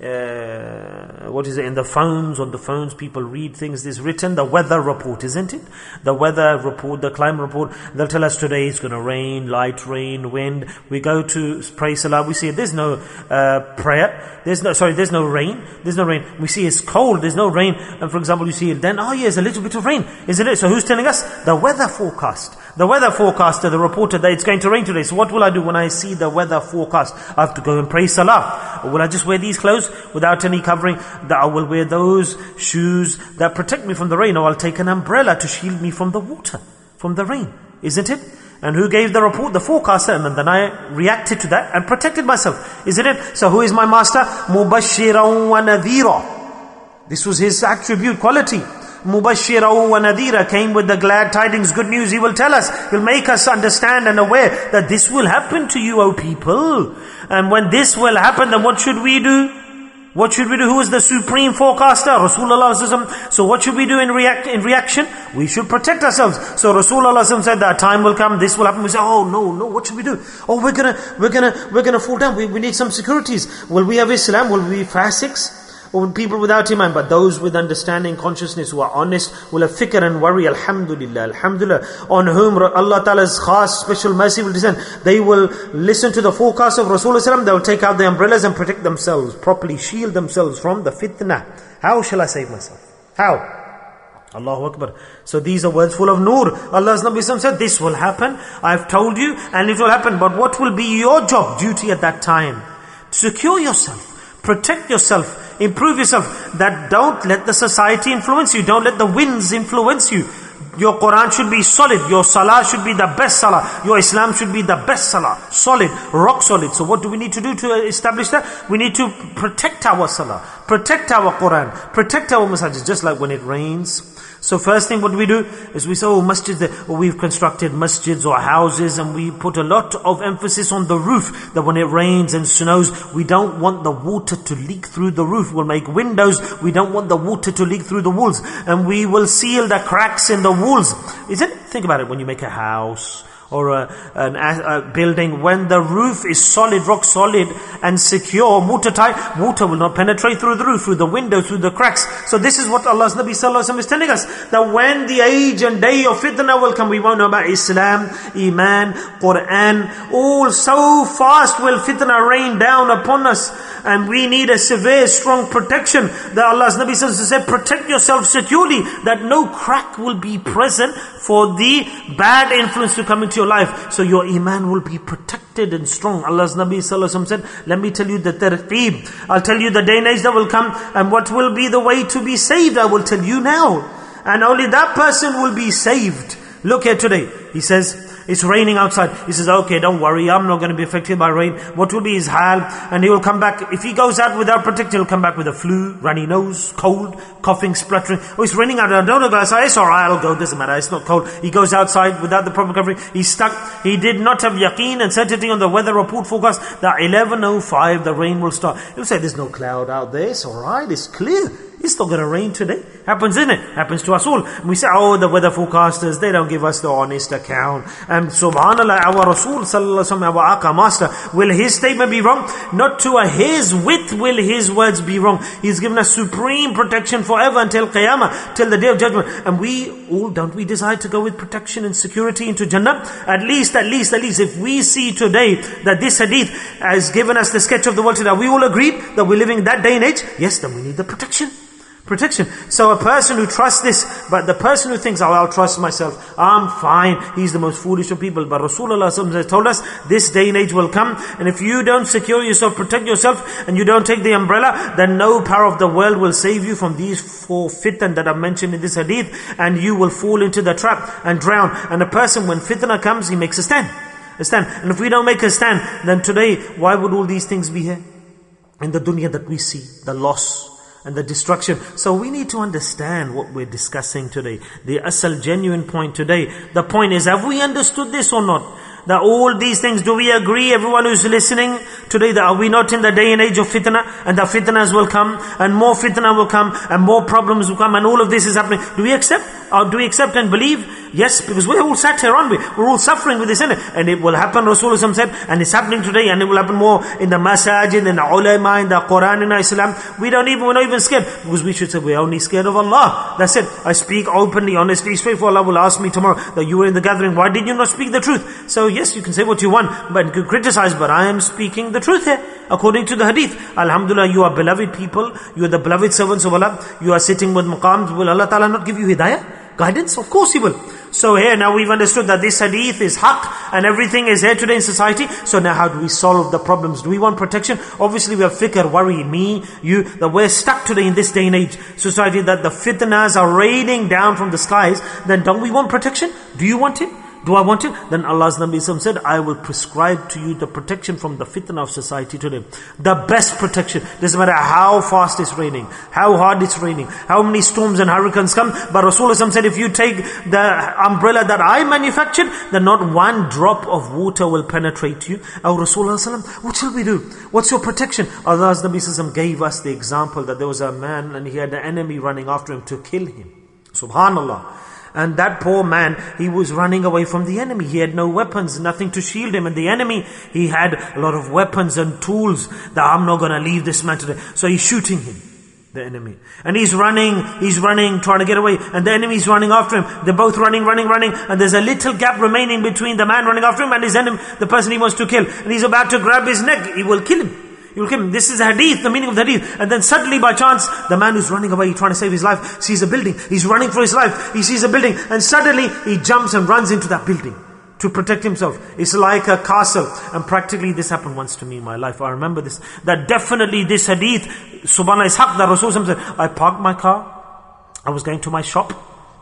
in the phones, on the phones people read things, there's written the weather report, isn't it? The weather report, the climate report, they'll tell us today it's going to rain, light rain, wind. We go to pray salah, we see there's no prayer, there's no rain. We see it's cold, there's no rain. And for example, you see then, there's a little bit of rain, isn't it? So who's telling us? The weather forecast. The weather forecaster, the reporter, that it's going to rain today. So what will I do when I see the weather forecast? I have to go and pray salah. Or will I just wear these clothes without any covering? That I will wear those shoes that protect me from the rain. Or I'll take an umbrella to shield me from the water, from the rain. Isn't it? And who gave the report? The forecaster. And then I reacted to that and protected myself. Isn't it? So who is my master? Mubashiran wa nadhira. This was his attribute, quality. Mubashira wa nadira, came with the glad tidings, good news. He will tell us, he'll make us understand and aware that this will happen to you, O people. And when this will happen, then what should we do? Who is the supreme forecaster? Rasulullah. So what should we do in reaction? We should protect ourselves. So Rasulullah said that time will come, this will happen. We say, oh no, what should we do? Oh, we're gonna fall down. We need some securities. Will we have Islam? Will we be fasiqs? Or people without iman? But those with understanding, consciousness, who are honest, will have fikr and worry. Alhamdulillah. On whom Allah Ta'ala's khas, special mercy will descend. They will listen to the forecast of Rasulullah. They will take out the umbrellas and protect themselves, properly shield themselves from the fitna. How shall I save myself? How? Allahu Akbar. So these are words full of nur. Allah's Nabi said, this will happen. I've told you and it will happen. But what will be your job, duty at that time? Secure yourself. Protect yourself. Improve yourself. That don't let the society influence you. Don't let the winds influence you. Your Quran should be solid. Your salah should be the best salah. Your Islam should be the best salah. Solid, rock solid. So what do we need to do to establish that? We need to protect our salah. Protect our Quran. Protect our masajid. Just like when it rains. So first thing what we do is we say, masjid, we've constructed masjids or houses and we put a lot of emphasis on the roof. That when it rains and snows, we don't want the water to leak through the roof. We'll make windows. We don't want the water to leak through the walls. And we will seal the cracks in the walls. Isn't it? Think about it. When you make a house or a building, when the roof is solid, rock solid and secure, watertight, water will not penetrate through the roof, through the window, through the cracks. So this is what Allah's Nabi Sallallahu Alaihi Wasallam is telling us, that when the age and day of fitna will come, we won't know about Islam, Iman, Quran, all so fast will fitna rain down upon us. And we need a severe, strong protection. That Allah's Nabi said, protect yourself securely, that no crack will be present for the bad influence to come into your life. So your iman will be protected and strong. Allah's Nabi Sallallahu Alaihi Wasallam said, let me tell you the tarqeeb. I'll tell you the day and age that will come and what will be the way to be saved. I will tell you now. And only that person will be saved. Look here today. He says, It's raining outside. He says, okay, don't worry, I'm not going to be affected by rain. What will be his hal? And he will come back. If he goes out without protection, he'll come back with a flu, runny nose, cold, coughing, spluttering. Oh, it's raining out. I don't know, guys. It's alright, I'll go. Doesn't matter. It's not cold. He goes outside without the proper covering. He's stuck. He did not have yaqeen and certainty on the weather report forecast that 11:05 the rain will start. He'll say, there's no cloud out there. It's alright. It's clear. It's not going to rain today. Happens, isn't it? Happens to us all. We say, oh, the weather forecasters, they don't give us the honest account. And subhanAllah, our Rasul sallallahu alaihi wasallam, our Aqā Master, will his statement be wrong? Not to a his width will his words be wrong. He's given us supreme protection forever until Qiyamah, till the day of judgment. And we all, don't we desire to go with protection and security into Jannah? At least, if we see today that this hadith has given us the sketch of the world today, we all agreed that we're living in that day and age? Yes, then we need the protection. So a person who trusts this, but the person who thinks, oh, I'll trust myself, I'm fine, he's the most foolish of people. But Rasulullah has told us, this day and age will come, and if you don't secure yourself, protect yourself, and you don't take the umbrella, then no power of the world will save you from these 4 fitna that are mentioned in this hadith, and you will fall into the trap and drown. And a person, when fitna comes, he makes a stand. And if we don't make a stand, then today, why would all these things be here? In the dunya that we see, the loss and the destruction. So we need to understand what we're discussing today. The asal genuine point today. The point is, have we understood this or not? That all these things, do we agree, everyone who's listening today, that are we not in the day and age of fitna? And the fitnas will come, and more fitna will come, and more problems will come, and all of this is happening. Do we accept? Or do we accept and believe? Yes, because we're all sat here, aren't we? We're all suffering with this, isn't it? And it will happen, Rasulullah said, and it's happening today, and it will happen more in the masajid, in the ulama, in the Quran, in Islam. We're not even scared, because we should say we're only scared of Allah. That's it. I speak openly, honestly, straightforward. Allah will ask me tomorrow that you were in the gathering, why did you not speak the truth? So yes, you can say what you want, but you can criticize, but I am speaking the truth here, according to the hadith. Alhamdulillah, you are beloved people, you are the beloved servants of Allah, you are sitting with maqams. Will Allah Ta'ala not give you hidayah? Guidance? Of course He will. So here now we've understood that this hadith is haqq and everything is here today in society. So now how do we solve the problems? Do we want protection? Obviously we have fikr, worry, me, you, that we're stuck today in this day and age society, that the fitnas are raining down from the skies. Then don't we want protection? Do you want it? Do I want it? Then Allah's Nabi said, I will prescribe to you the protection from the fitna of society today. The best protection. Doesn't matter how fast it's raining, how hard it's raining, how many storms and hurricanes come. But Rasulullah said, if you take the umbrella that I manufactured, then not one drop of water will penetrate you. Oh Rasulullah, what shall we do? What's your protection? Allah's Nabi gave us the example that there was a man and he had an enemy running after him to kill him. Subhanallah. And that poor man, he was running away from the enemy. He had no weapons, nothing to shield him. And the enemy, he had a lot of weapons and tools that I'm not going to leave this man today. So he's shooting him, the enemy. And he's running, trying to get away. And the enemy's running after him. They're both running. And there's a little gap remaining between the man running after him and his enemy, the person he wants to kill. And he's about to grab his neck. He will kill him. You will kill him. This is a hadith, the meaning of the hadith. And then suddenly by chance, the man who's running away, trying to save his life, sees a building. He's running for his life. He sees a building. And suddenly he jumps and runs into that building to protect himself. It's like a castle. And practically this happened once to me in my life. I remember this. That definitely this hadith, subhanAllah, is haqq, that Rasulullah said, I parked my car. I was going to my shop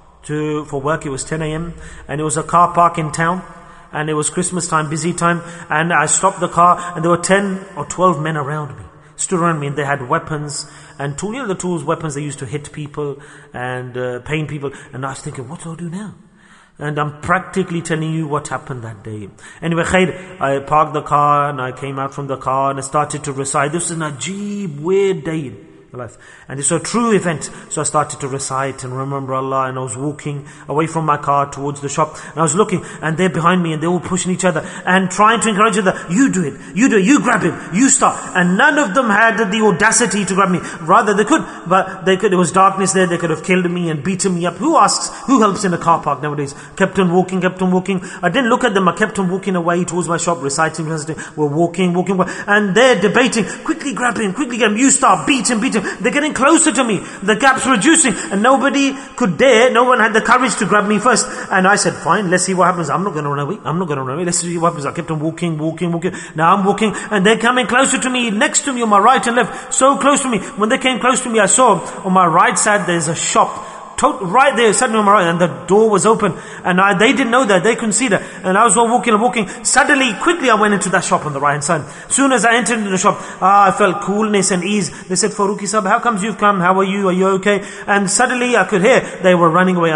for work. It was 10 a.m. And it was a car park in town. And it was Christmas time, busy time, and I stopped the car, and there were 10 or 12 men around me, stood around me, and they had weapons and tools. You know the tools, weapons they used to hit people and pain people. And I was thinking, what do I do now? And I'm practically telling you what happened that day. Anyway, khair, I parked the car and I came out from the car and I started to recite. This is an ajeeb, weird day in life. And it's a true event. So I started to recite and remember Allah, and I was walking away from my car towards the shop. And I was looking, and they're behind me, and they're all pushing each other and trying to encourage each other. You do it, you grab him, you stop. And none of them had the audacity to grab me. Rather they could, but they could. There was darkness there. They could have killed me and beaten me up. Who helps in a car park nowadays? Kept on walking. I didn't look at them. I kept on walking away towards my shop, reciting. We're walking, and they're debating. Quickly grab him, you stop, beat him. They're getting closer to me. The gap's reducing, and nobody could dare. No one had the courage to grab me first. And I said, fine, let's see what happens. I'm not going to run away. Let's see what happens. I kept on walking. Now I'm walking, and they're coming closer to me, next to me on my right and left, so close to me. When they came close to me, I saw on my right side there's a shop right there, suddenly on my right, and the door was open, and they didn't know that, they couldn't see that, and I was walking, suddenly, quickly I went into that shop on the right hand side. As soon as I entered into the shop, I felt coolness and ease. They said, Farooqi Sahab, how comes you've come, how are you okay? And suddenly I could hear, they were running away.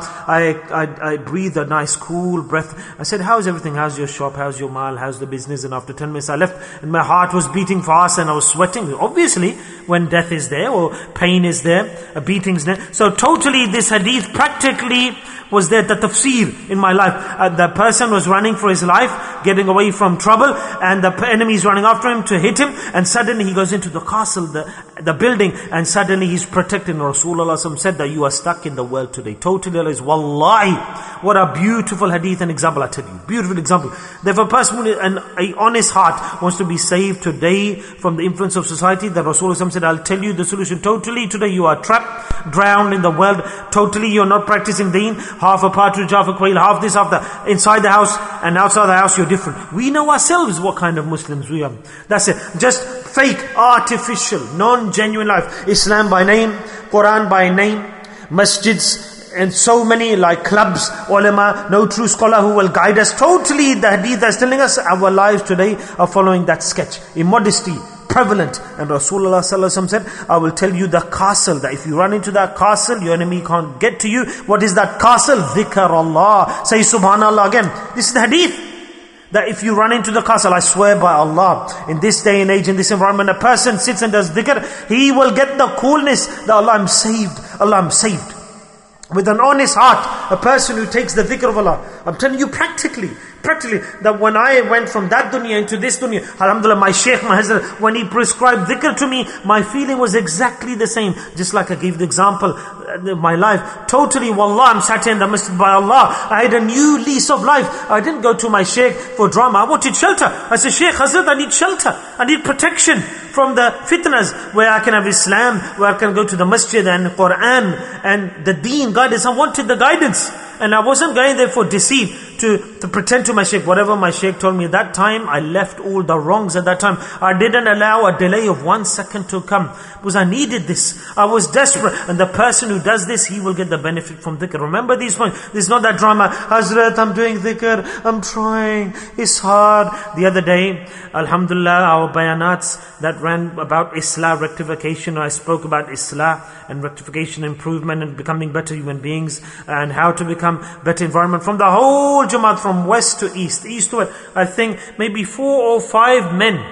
I breathed a nice cool breath. I said, how's everything, how's your shop, how's your mal, how's the business? And after 10 minutes I left, and my heart was beating fast, and I was sweating. Obviously, when death is there, or pain is there, a beating is there. So totally this hadith practically was there, the tafsir in my life. The person was running for his life, getting away from trouble, and the enemy is running after him to hit him, and suddenly he goes into the castle, the building, and suddenly he's protected. And Rasulullah said that you are stuck in the world today. Totally realize, wallahi, what a beautiful hadith and example I tell you. Beautiful example. That if a person with an honest heart wants to be saved today from the influence of society, that Rasulullah said, I'll tell you the solution. Totally today you are trapped, drowned in the world. Totally you're not practicing deen. Half a partridge, half a quail, half this, half that. Inside the house and outside the house you're different. We know ourselves what kind of Muslims we are. That's it. Just fake, artificial, non-genuine life. Islam by name, Quran by name, masjids, and so many like clubs, ulama, no true scholar who will guide us. Totally the hadith is telling us our lives today are following that sketch. Immodesty, prevalent. And Rasulullah ﷺ said, I will tell you the castle, that if you run into that castle, your enemy can't get to you. What is that castle? Dhikr Allah. Say subhanallah again. This is the hadith. That if you run into the castle, I swear by Allah, in this day and age, in this environment, a person sits and does dhikr, he will get the coolness that Allah, I'm saved. Allah, I'm saved. With an honest heart, a person who takes the dhikr of Allah. I'm telling you practically, that when I went from that dunya into this dunya, alhamdulillah, my shaykh, my hazrat, when he prescribed dhikr to me, my feeling was exactly the same. Just like I gave the example of my life. Totally, wallah, I'm sat in the masjid by Allah. I had a new lease of life. I didn't go to my shaykh for drama. I wanted shelter. I said, Shaykh, hazrat, I need shelter. I need protection from the fitnas, where I can have Islam, where I can go to the masjid and Quran and the deen guidance. I wanted the guidance. And I wasn't going there for deceit, to pretend to my shaykh. Whatever my shaykh told me at that time, I left all the wrongs at that time. I didn't allow a delay of 1 second to come, because I needed this. I was desperate. And the person who does this, he will get the benefit from dhikr. Remember these points. This is not that drama. Hazrat, I'm doing dhikr. I'm trying. It's hard. The other day, alhamdulillah, our bayanats that ran about Islah rectification. I spoke about Islah and rectification, improvement and becoming better human beings, and how to become better environment from the whole Jamaat, from west to east to west. I think maybe 4 or 5 men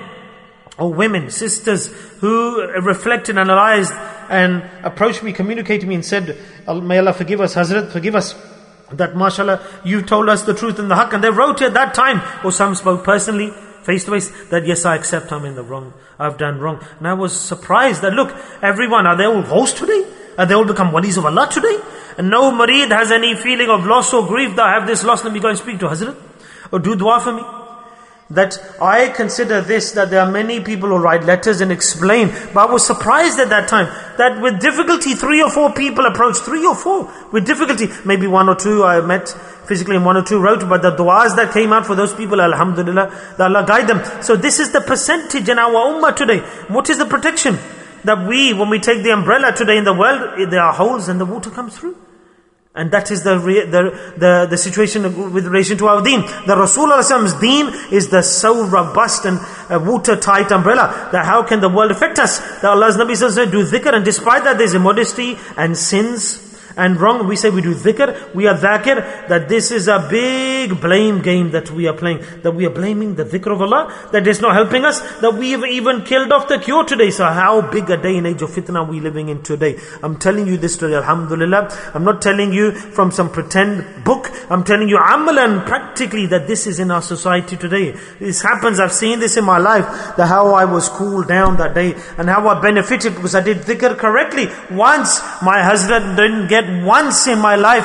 or women, sisters, who reflected, analyzed and approached me, communicated me and said, may Allah forgive us, Hazrat, forgive us, that mashallah, you told us the truth and the haqq. And they wrote at that time, or some spoke personally, face to face, that yes, I accept I'm in the wrong, I've done wrong. And I was surprised that look, everyone, are they all ghosts today? Are they all become walis of Allah today? And no murid has any feeling of loss or grief that I have this loss, let me go and speak to Hazrat, or do dua for me. That I consider this, that there are many people who write letters and explain, but I was surprised at that time, that with difficulty 3 or 4 people approached, 3 or 4, with difficulty, maybe 1 or 2 I met physically and 1 or 2 wrote, but the du'as that came out for those people, alhamdulillah, that Allah guide them. So this is the percentage in our ummah today. What is the protection? That when we take the umbrella today in the world, there are holes and the water comes through. And that is the situation with relation to our deen. The Rasulullah's deen is the so robust and watertight umbrella, that how can the world affect us? That Allah's Nabi says, do dhikr, and despite that there's immodesty and sins and wrong, we say we do dhikr, we are dhakir, that this is a big blame game that we are playing, that we are blaming the dhikr of Allah, that is not helping us, that we have even killed off the cure today. So how big a day and age of fitna are we living in today? I'm telling you this today, alhamdulillah. I'm not telling you from some pretend book, I'm telling you amalan, practically, that this is in our society today. This happens, I've seen this in my life, that how I was cooled down that day, and how I benefited because I did dhikr correctly. Once my husband didn't get once in my life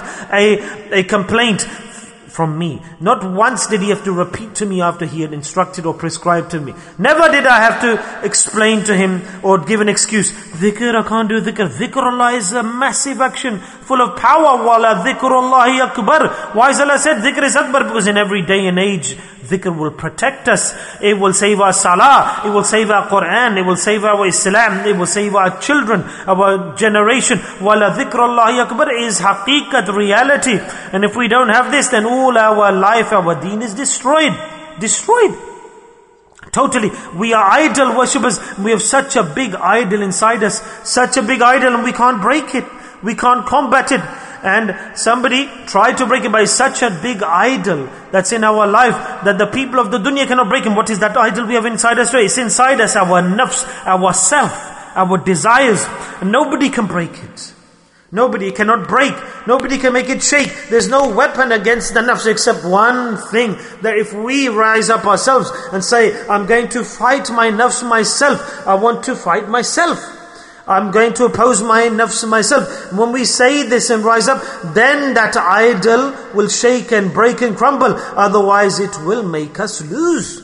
a complaint from me. Not once did he have to repeat to me after he had instructed or prescribed to me. Never did I have to explain to him or give an excuse. Dhikr, I can't do dhikr. Dhikrullah is a massive action full of power. Wala dhikrullahi akbar. Why is Allah said dhikr is akbar? Because in every day and age, Dhikr will protect us. It will save our salah. It will save our Quran. It will save our Islam. It will save our children, our generation. Wala dhikrullahi akbar is haqiqat, reality. And if we don't have this, then all our life, our deen is destroyed. Destroyed. Totally. We are idol worshippers. We have such a big idol inside us. Such a big idol, and we can't break it. We can't combat it. And somebody tried to break it by such a big idol that's in our life that the people of the dunya cannot break him. What is that idol we have inside us? It's inside us, our nafs, our self, our desires. And nobody can break it. Nobody cannot break. Nobody can make it shake. There's no weapon against the nafs except one thing. That if we rise up ourselves and say, I'm going to fight my nafs myself. I want to fight myself. I'm going to oppose my nafs myself. When we say this and rise up, then that idol will shake and break and crumble. Otherwise it will make us lose.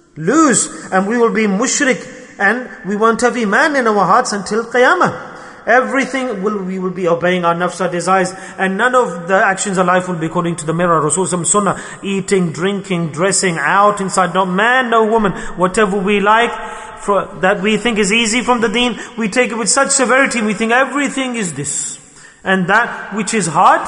And we will be mushrik. And we won't have iman in our hearts until qiyamah. We will be obeying our nafs, our desires, and none of the actions of life will be according to the mirror. Rasulullah sunnah, eating, drinking, dressing, out, inside, no man, no woman, whatever we like, that we think is easy from the deen, we take it with such severity, we think everything is this. And that which is hard,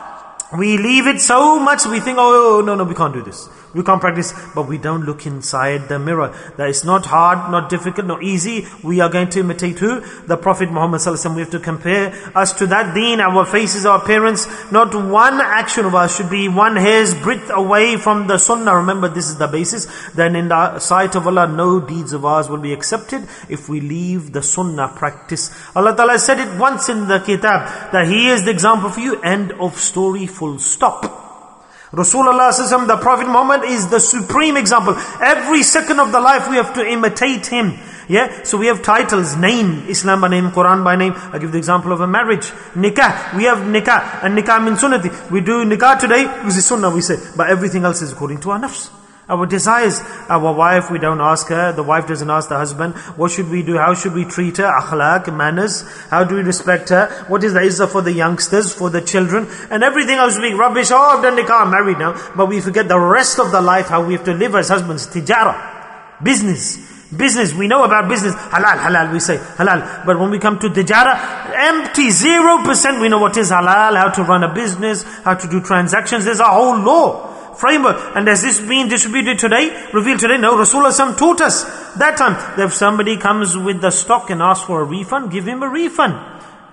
we leave it so much, we think, oh no, we can't do this. We can't practice, but we don't look inside the mirror. That is not hard, not difficult, not easy. We are going to imitate who? The Prophet Muhammad sallallahu alaihi wasallam. We have to compare us to that deen, our faces, our appearance. Not one action of ours should be one hair's breadth away from the sunnah. Remember, this is the basis. Then in the sight of Allah, no deeds of ours will be accepted if we leave the sunnah practice. Allah Ta'ala said it once in the kitab, that He is the example for you. End of story, full stop. Rasulullah sallallahu alaihi wasallam, the Prophet Muhammad, is the supreme example. Every second of the life we have to imitate him. Yeah, so we have titles, name, Islam by name, Quran by name. I give the example of a marriage, nikah. We have nikah, and nikah min sunnati. We do nikah today because it's sunnah, we say, but everything else is according to our nafs. Our desires. Our wife, we don't ask her. The wife doesn't ask the husband. What should we do? How should we treat her? Akhlaq, manners. How do we respect her? What is the izzah for the youngsters, for the children? And everything else we rubbish. Oh, I've done nikah, I'm married now. But we forget the rest of the life, how we have to live as husbands. Tijara. Business. We know about business. Halal, we say halal. But when we come to tijara, empty, 0%. We know what is halal, how to run a business, how to do transactions. There's a whole law. Framework. And has this been distributed today? Revealed today? No. Rasulullah taught us that time that if somebody comes with the stock and asks for a refund, give him a refund.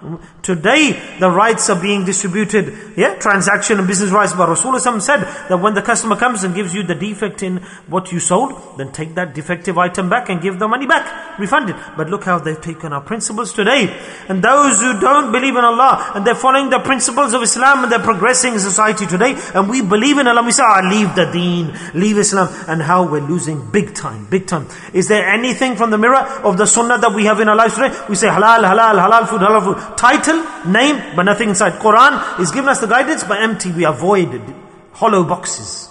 Today, the rights are being distributed, transaction and business rights. But Rasulullah said that when the customer comes and gives you the defect in what you sold, then take that defective item back and give the money back, refund it. But look how they've taken our principles today. And those who don't believe in Allah, and they're following the principles of Islam, and they're progressing in society today, and we believe in Allah, we say, leave the deen, leave Islam, and how we're losing big time. Is there anything from the mirror of the sunnah that we have in our lives today? We say halal food. Title, name, but nothing inside. Quran is giving us the guidance, but empty. We avoid hollow boxes.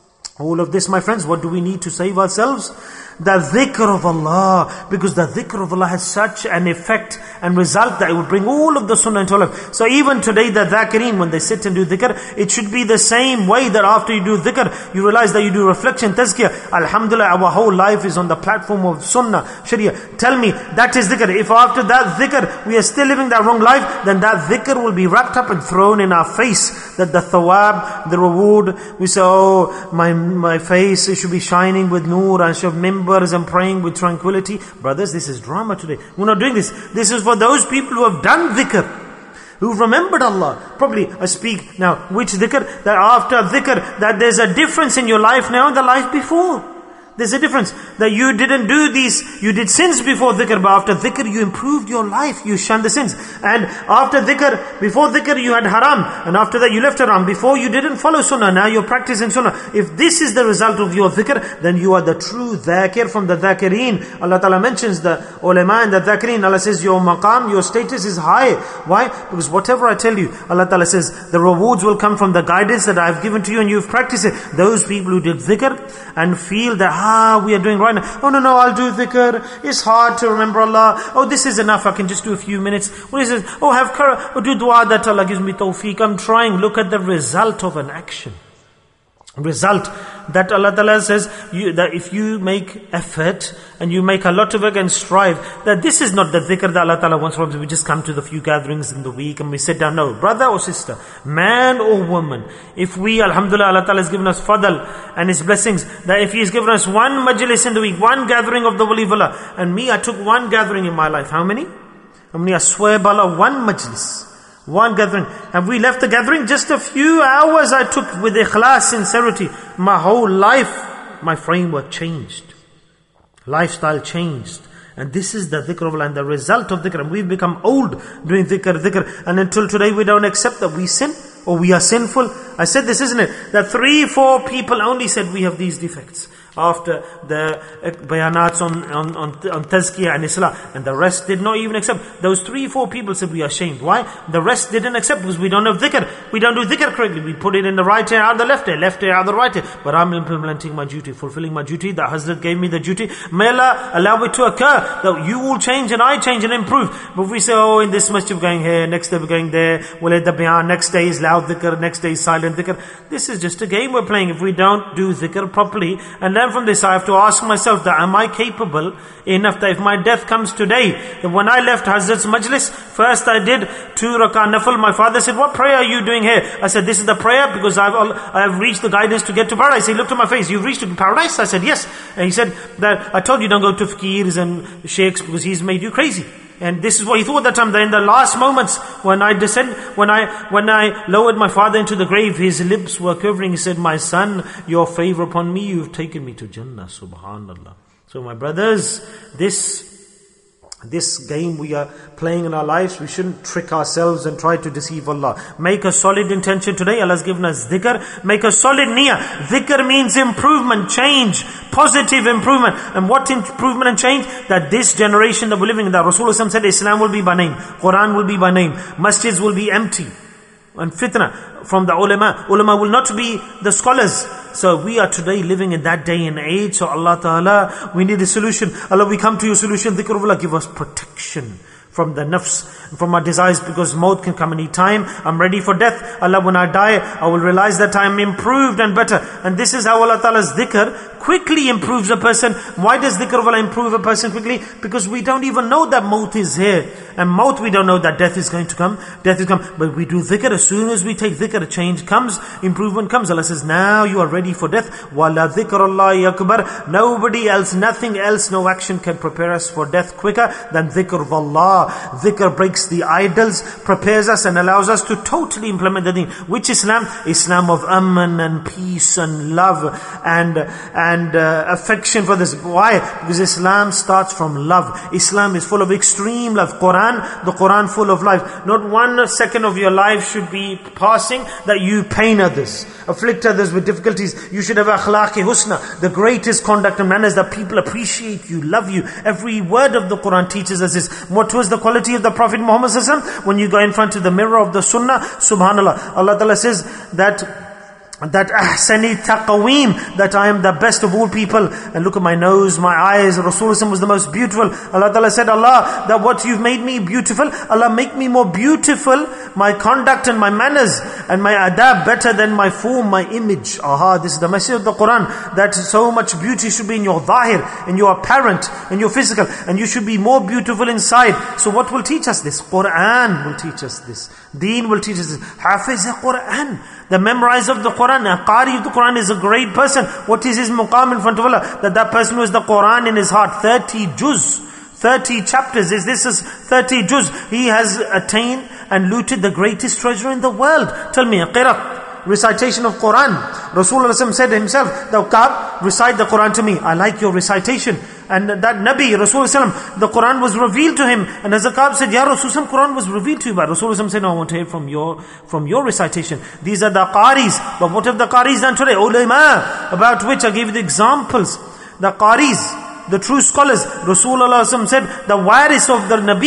All of this, my friends, what do we need to save ourselves? The dhikr of Allah. Because the dhikr of Allah has such an effect and result that it will bring all of the sunnah into life. So even today, the dhakireen, when they sit and do dhikr, it should be the same way that after you do dhikr, you realize that you do reflection, tazkiyah. Alhamdulillah, our whole life is on the platform of sunnah, sharia. Tell me, that is dhikr. If after that dhikr, we are still living that wrong life, then that dhikr will be wrapped up and thrown in our face. That the thawab, the reward, we say, oh, my face, it should be shining with noor, I should have members and praying with tranquility. Brothers, this is drama today. We're not doing this. This is for those people who have done dhikr, who've remembered Allah. Probably I speak now, which dhikr? That after dhikr, that there's a difference in your life now and the life before. There's a difference. That you didn't do these, you did sins before dhikr, but after dhikr you improved your life, you shunned the sins. And after dhikr, before dhikr you had haram, and after that you left haram. Before you didn't follow sunnah, now you're practicing sunnah. If this is the result of your dhikr, then you are the true dhakir from the dhakireen. Allah Ta'ala mentions the ulama and the dhakireen. Allah says your maqam, your status is high. Why? Because whatever I tell you, Allah Ta'ala says the rewards will come from the guidance that I've given to you and you've practiced it. Those people who did dhikr and feel that we are doing right now. Oh no, I'll do dhikr. It's hard to remember Allah. Oh, this is enough. I can just do a few minutes. What is it? Oh, have courage. Oh, do dua that Allah gives me tawfiq. I'm trying. Look at the result of an action. result that Allah Ta'ala says that if you make effort and you make a lot of work and strive, that this is not the dhikr that Allah Ta'ala wants from us. We just come to the few gatherings in the week and we sit down. No, brother or sister, man or woman, if we, alhamdulillah, Allah Ta'ala has given us fadl and His blessings, that if He has given us one majlis in the week, one gathering of the wali of Allah, and me, I took one gathering in my life. How many? I swear by Allah, one majlis. One gathering. Have we left the gathering? Just a few hours I took with ikhlas, sincerity. My whole life, my framework changed. Lifestyle changed. And this is the dhikr of Allah and the result of dhikr. And we've become old doing dhikr. And until today we don't accept that we sin or we are sinful. I said this, isn't it? That 3-4 people only said we have these defects. After the bayanats on tazkiyah and islah, and the rest did not even accept. Those 3-4 people said we are ashamed. Why? The rest didn't accept because we don't have dhikr. We don't do dhikr correctly. We put it in the right ear out the left ear out the right ear. But I'm implementing my duty, fulfilling my duty. The Hazrat gave me the duty. May Allah allow it to occur that you will change and I change and improve. But if we say, oh, in this masjid we're going here, next day we're going there, we'll let the bayan, next day is loud dhikr, next day is silent dhikr. This is just a game we're playing. If we don't do dhikr properly, and then from this I have to ask myself that am I capable enough that if my death comes today, that when I left Hazrat's majlis, first I did 2 rakah nafil. My father said, what prayer are you doing here? I said, this is the prayer because I have reached the guidance to get to paradise. He looked at my face, you've reached to paradise? I said, yes. And he said that I told you don't go to fakirs and sheikhs because he's made you crazy. And this is what he thought that time, that in the last moments when I lowered my father into the grave, his lips were quivering. He said, my son, your favor upon me, you've taken me to Jannah. Subhanallah. So my brothers, this game we are playing in our lives, we shouldn't trick ourselves and try to deceive Allah. Make a solid intention today. Allah has given us dhikr. Make a solid niyyah. Dhikr means improvement, change, positive improvement. And what improvement and change? That this generation that we're living in, that Rasulullah said Islam will be by name, Quran will be by name, masjids will be empty, and fitna from the ulama. Ulama will not be the scholars. So we are today living in that day and age. So Allah Ta'ala, we need a solution. Allah, we come to your solution. Dhikr of Allah, give us protection from the nafs, from our desires, because maut can come any time. I'm ready for death. Allah, when I die, I will realize that I am improved and better. And this is how Allah Ta'ala's dhikr quickly improves a person. Why does dhikr of Allah improve a person quickly? Because we don't even know that maut is here. And maut, we don't know that death is going to come. Death is come. But we do dhikr. As soon as we take dhikr, change comes, improvement comes. Allah says, now you are ready for death. Wala dhikrullahi akbar. Nobody else, nothing else, no action can prepare us for death quicker than dhikr of Allah. Dhikr breaks the idols, prepares us and allows us to totally implement the deen. Which Islam? Islam of aman and peace and love and affection for this. Why? Because Islam starts from love. Islam is full of extreme love. The Quran full of life. Not 1 second of your life should be passing that you pain others, afflict others with difficulties. You should have akhlaqi husna, the greatest conduct and manners that people appreciate you, love you. Every word of the Quran teaches us this. What was the quality of the Prophet Muhammad sallallahu alaihi wasallam? When you go in front of the mirror of the sunnah, subhanallah, Allah Ta'ala says that ahsani taqweem, that I am the best of all people. And look at my nose, my eyes. Rasulullah was the most beautiful. Allah Ta'ala said, Allah, that what you've made me beautiful, Allah make me more beautiful, my conduct and my manners and my adab better than my form, my image. This is the message of the Quran, that so much beauty should be in your zahir, in your apparent, in your physical, and you should be more beautiful inside. So what will teach us this? Quran will teach us this. Deen will teach us this. Hafiz Quran, the memorizer of the Quran, a qari of the Quran is a great person. What is his muqam in front of Allah? That person who has the Quran in his heart, 30 juz, 30 chapters. This is 30 juz. He has attained and looted the greatest treasure in the world. Tell me, qirat, recitation of Quran. Rasulullah said himself, "Thou Ka'b, recite the Quran to me. I like your recitation." And that Nabi, Rasulullah, the Quran was revealed to him. And as the Ka'b said, "Ya Rasulullah, Quran was revealed to you." But Rasulullah said, "No, I want to hear from your recitation." These are the qaris. But what have the qaris done today? Ulama, about which I gave you the examples. The qaris, the true scholars. Rasulullah said, the waris of the Nabi,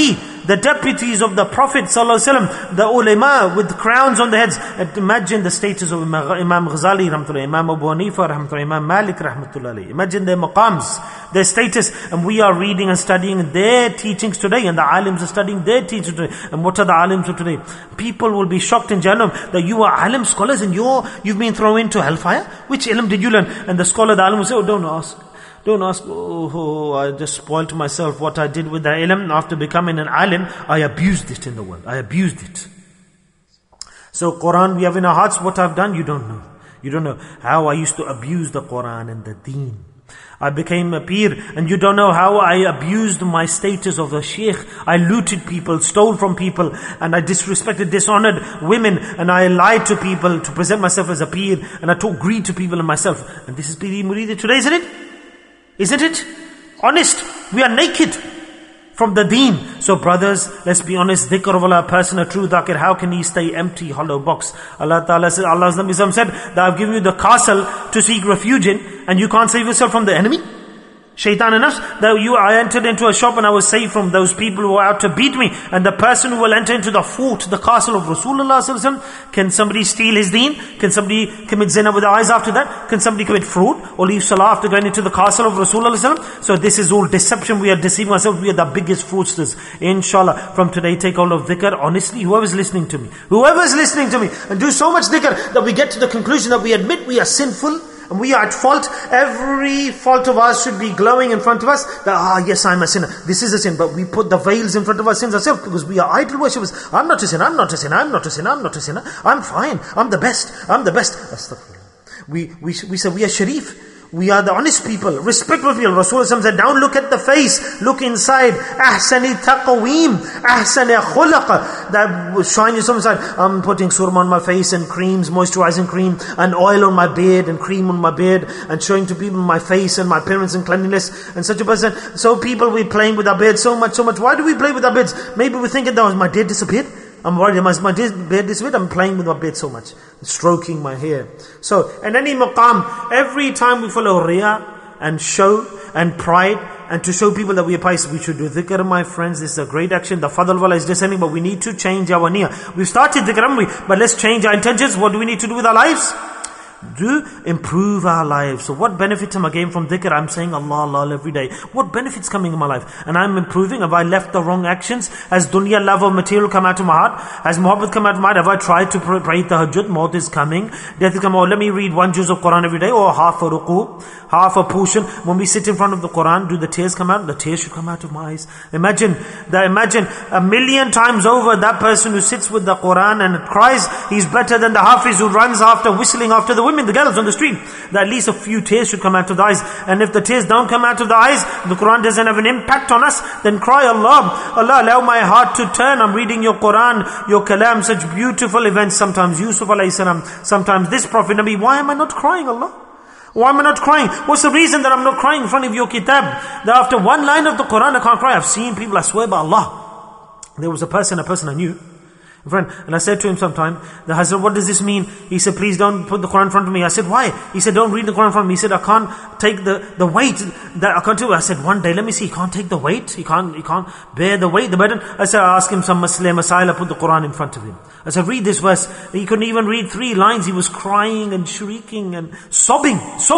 the deputies of the Prophet ﷺ, the ulama with crowns on their heads. And imagine the status of Imam Ghazali rahmatullah, Imam Abu Hanifa rahmatullah, Imam Malik rahmatullah. Imagine their maqams, their status. And we are reading and studying their teachings today, and the alims are studying their teachings today. And what are the alims of today? People will be shocked in Jahannam that you are alim scholars and you've been thrown into hellfire. Which ilm did you learn? And the scholar, the alim will say, oh, don't ask. Don't ask, I just spoiled myself what I did with the ilm. After becoming an alim, I abused it in the world. I abused it. So Quran we have in our hearts, what I've done, you don't know. You don't know how I used to abuse the Quran and the deen. I became a peer, and you don't know how I abused my status of a sheikh. I looted people, stole from people, and I disrespected, dishonored women, and I lied to people to present myself as a peer, and I took greed to people and myself. And this is Piri Muridi today, isn't it? Isn't it? Honest. We are naked from the deen. So brothers, let's be honest. Dhikr of Allah, a person, a true dhakir, how can he stay empty, hollow box? Allah Ta'ala said, Allah's Nabi said that I've given you the castle to seek refuge in, and you can't save yourself from the enemy. Shaitan and nafs, that I entered into a shop and I was saved from those people who were out to beat me. And the person who will enter into the fort, the castle of Rasulullah sallallahu alaihi wasallam, can somebody steal his deen? Can somebody commit zina with the eyes after that? Can somebody commit fraud or leave salah after going into the castle of Rasulullah sallallahu alaihi wasallam? So this is all deception. We are deceiving ourselves. We are the biggest fraudsters. Inshallah, from today take all of dhikr. Honestly, whoever's listening to me, and do so much dhikr that we get to the conclusion that we admit we are sinful, and we are at fault. Every fault of ours should be glowing in front of us. That, yes, I'm a sinner. This is a sin. But we put the veils in front of our sins ourselves because we are idol worshippers. I'm not a sinner. I'm fine. I'm the best. Astaghfirullah. We say we are sharif. We are the honest people, respectful people. Rasulullah said, don't look at the face, look inside. Ahsani taqweem, ahsani khulaq. That shine yourself inside. I'm putting surma on my face and creams, moisturizing cream, and oil on my beard and cream on my beard, and showing to people my face and my appearance and cleanliness. And such a person. So people, we playing with our beards so much. Why do we play with our beards? Maybe we're thinking that was my beard disappeared. I'm worried, my beard disappeared. I'm playing with my beard so much, stroking my hair. So, in any maqam, every time we follow riya and show and pride, and to show people that we are pious, we should do dhikr, my friends. This is a great action. The fadl wala is descending, but we need to change our niyyah. We've started dhikr, haven't we? But let's change our intentions. What do we need to do with our lives? Do improve our lives. So what benefits am I getting from dhikr? I'm saying Allah, Allah every day. What benefits coming in my life? And I'm improving. Have I left the wrong actions? Has dunya, love of material come out of my heart? Has muhabbat come out of my heart? Have I tried to pray tahajjud? Maut is coming. Death is coming. Oh, let me read one juz of Quran every day, or half a ruku, half a portion. When we sit in front of the Quran, do the tears come out? The tears should come out of my eyes. Imagine a million times over, that person who sits with the Quran and cries, he's better than the hafiz who runs after, whistling after the women, the girls on the street. That at least a few tears should come out of the eyes. And if the tears don't come out of the eyes, the Quran doesn't have an impact on us, then cry, Allah, allow my heart to turn. I'm reading your Quran, your kalam, such beautiful events. Sometimes Yusuf alayhi salam, sometimes this Prophet Nabi. Why am I not crying, Allah? Why am I not crying? What's the reason that I'm not crying in front of your kitab? That after one line of the Quran I can't cry. I've seen people, I swear by Allah. There was a person I knew, friend, and I said to him sometime, the Hazrat, what does this mean? He said, please don't put the Quran in front of me. I said, why? He said, don't read the Quran in front of me. He said, I can't take the weight that I can't do. I said, one day, let me see, he can't take the weight? He can't bear the weight, the burden? I said, I asked him some masail, I put the Quran in front of him. I said, read this verse. He couldn't even read 3 lines. He was crying and shrieking and sobbing.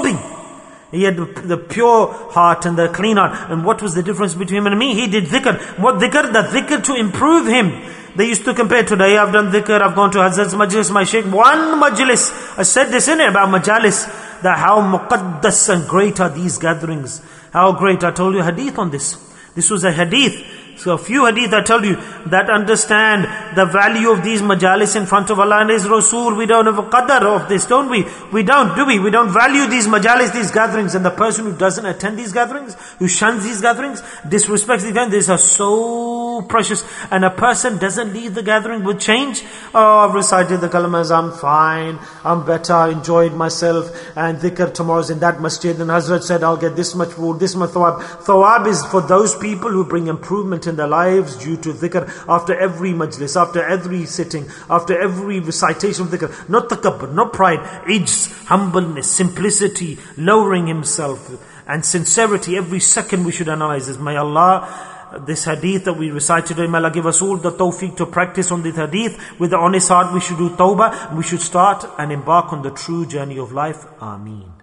He had the pure heart and the clean heart. And what was the difference between him and me? He did dhikr. What dhikr? The dhikr to improve him. They used to compare, today I've done dhikr, I've gone to Hazrat's majlis, my shaykh, one majlis. I said this in it about majalis, that how muqaddas and great are these gatherings. How great. I told you hadith on this. This was a hadith. So a few hadith I tell you that understand the value of these majalis in front of Allah and His Rasul. We don't have a qadar of this, don't we? We don't, do we? We don't value these majalis, these gatherings. And the person who doesn't attend these gatherings, who shuns these gatherings, disrespects these gatherings, these are so precious. And a person doesn't leave the gathering with change. Oh, I've recited the kalamas, I'm fine, I'm better, I enjoyed myself, and dhikr tomorrow's in that masjid, and Hazrat said I'll get this much food, this much thawab. Thawab is for those people who bring improvement in their lives due to dhikr, after every majlis, after every sitting, after every recitation of dhikr. Not takabbur, not pride, ijz, humbleness, simplicity, lowering himself, and sincerity. Every second we should analyze this. May Allah this hadith that we recite today. May Allah give us all the tawfiq to practice on this hadith. With the honest heart we should do tawbah. We should start and embark on the true journey of life. Ameen.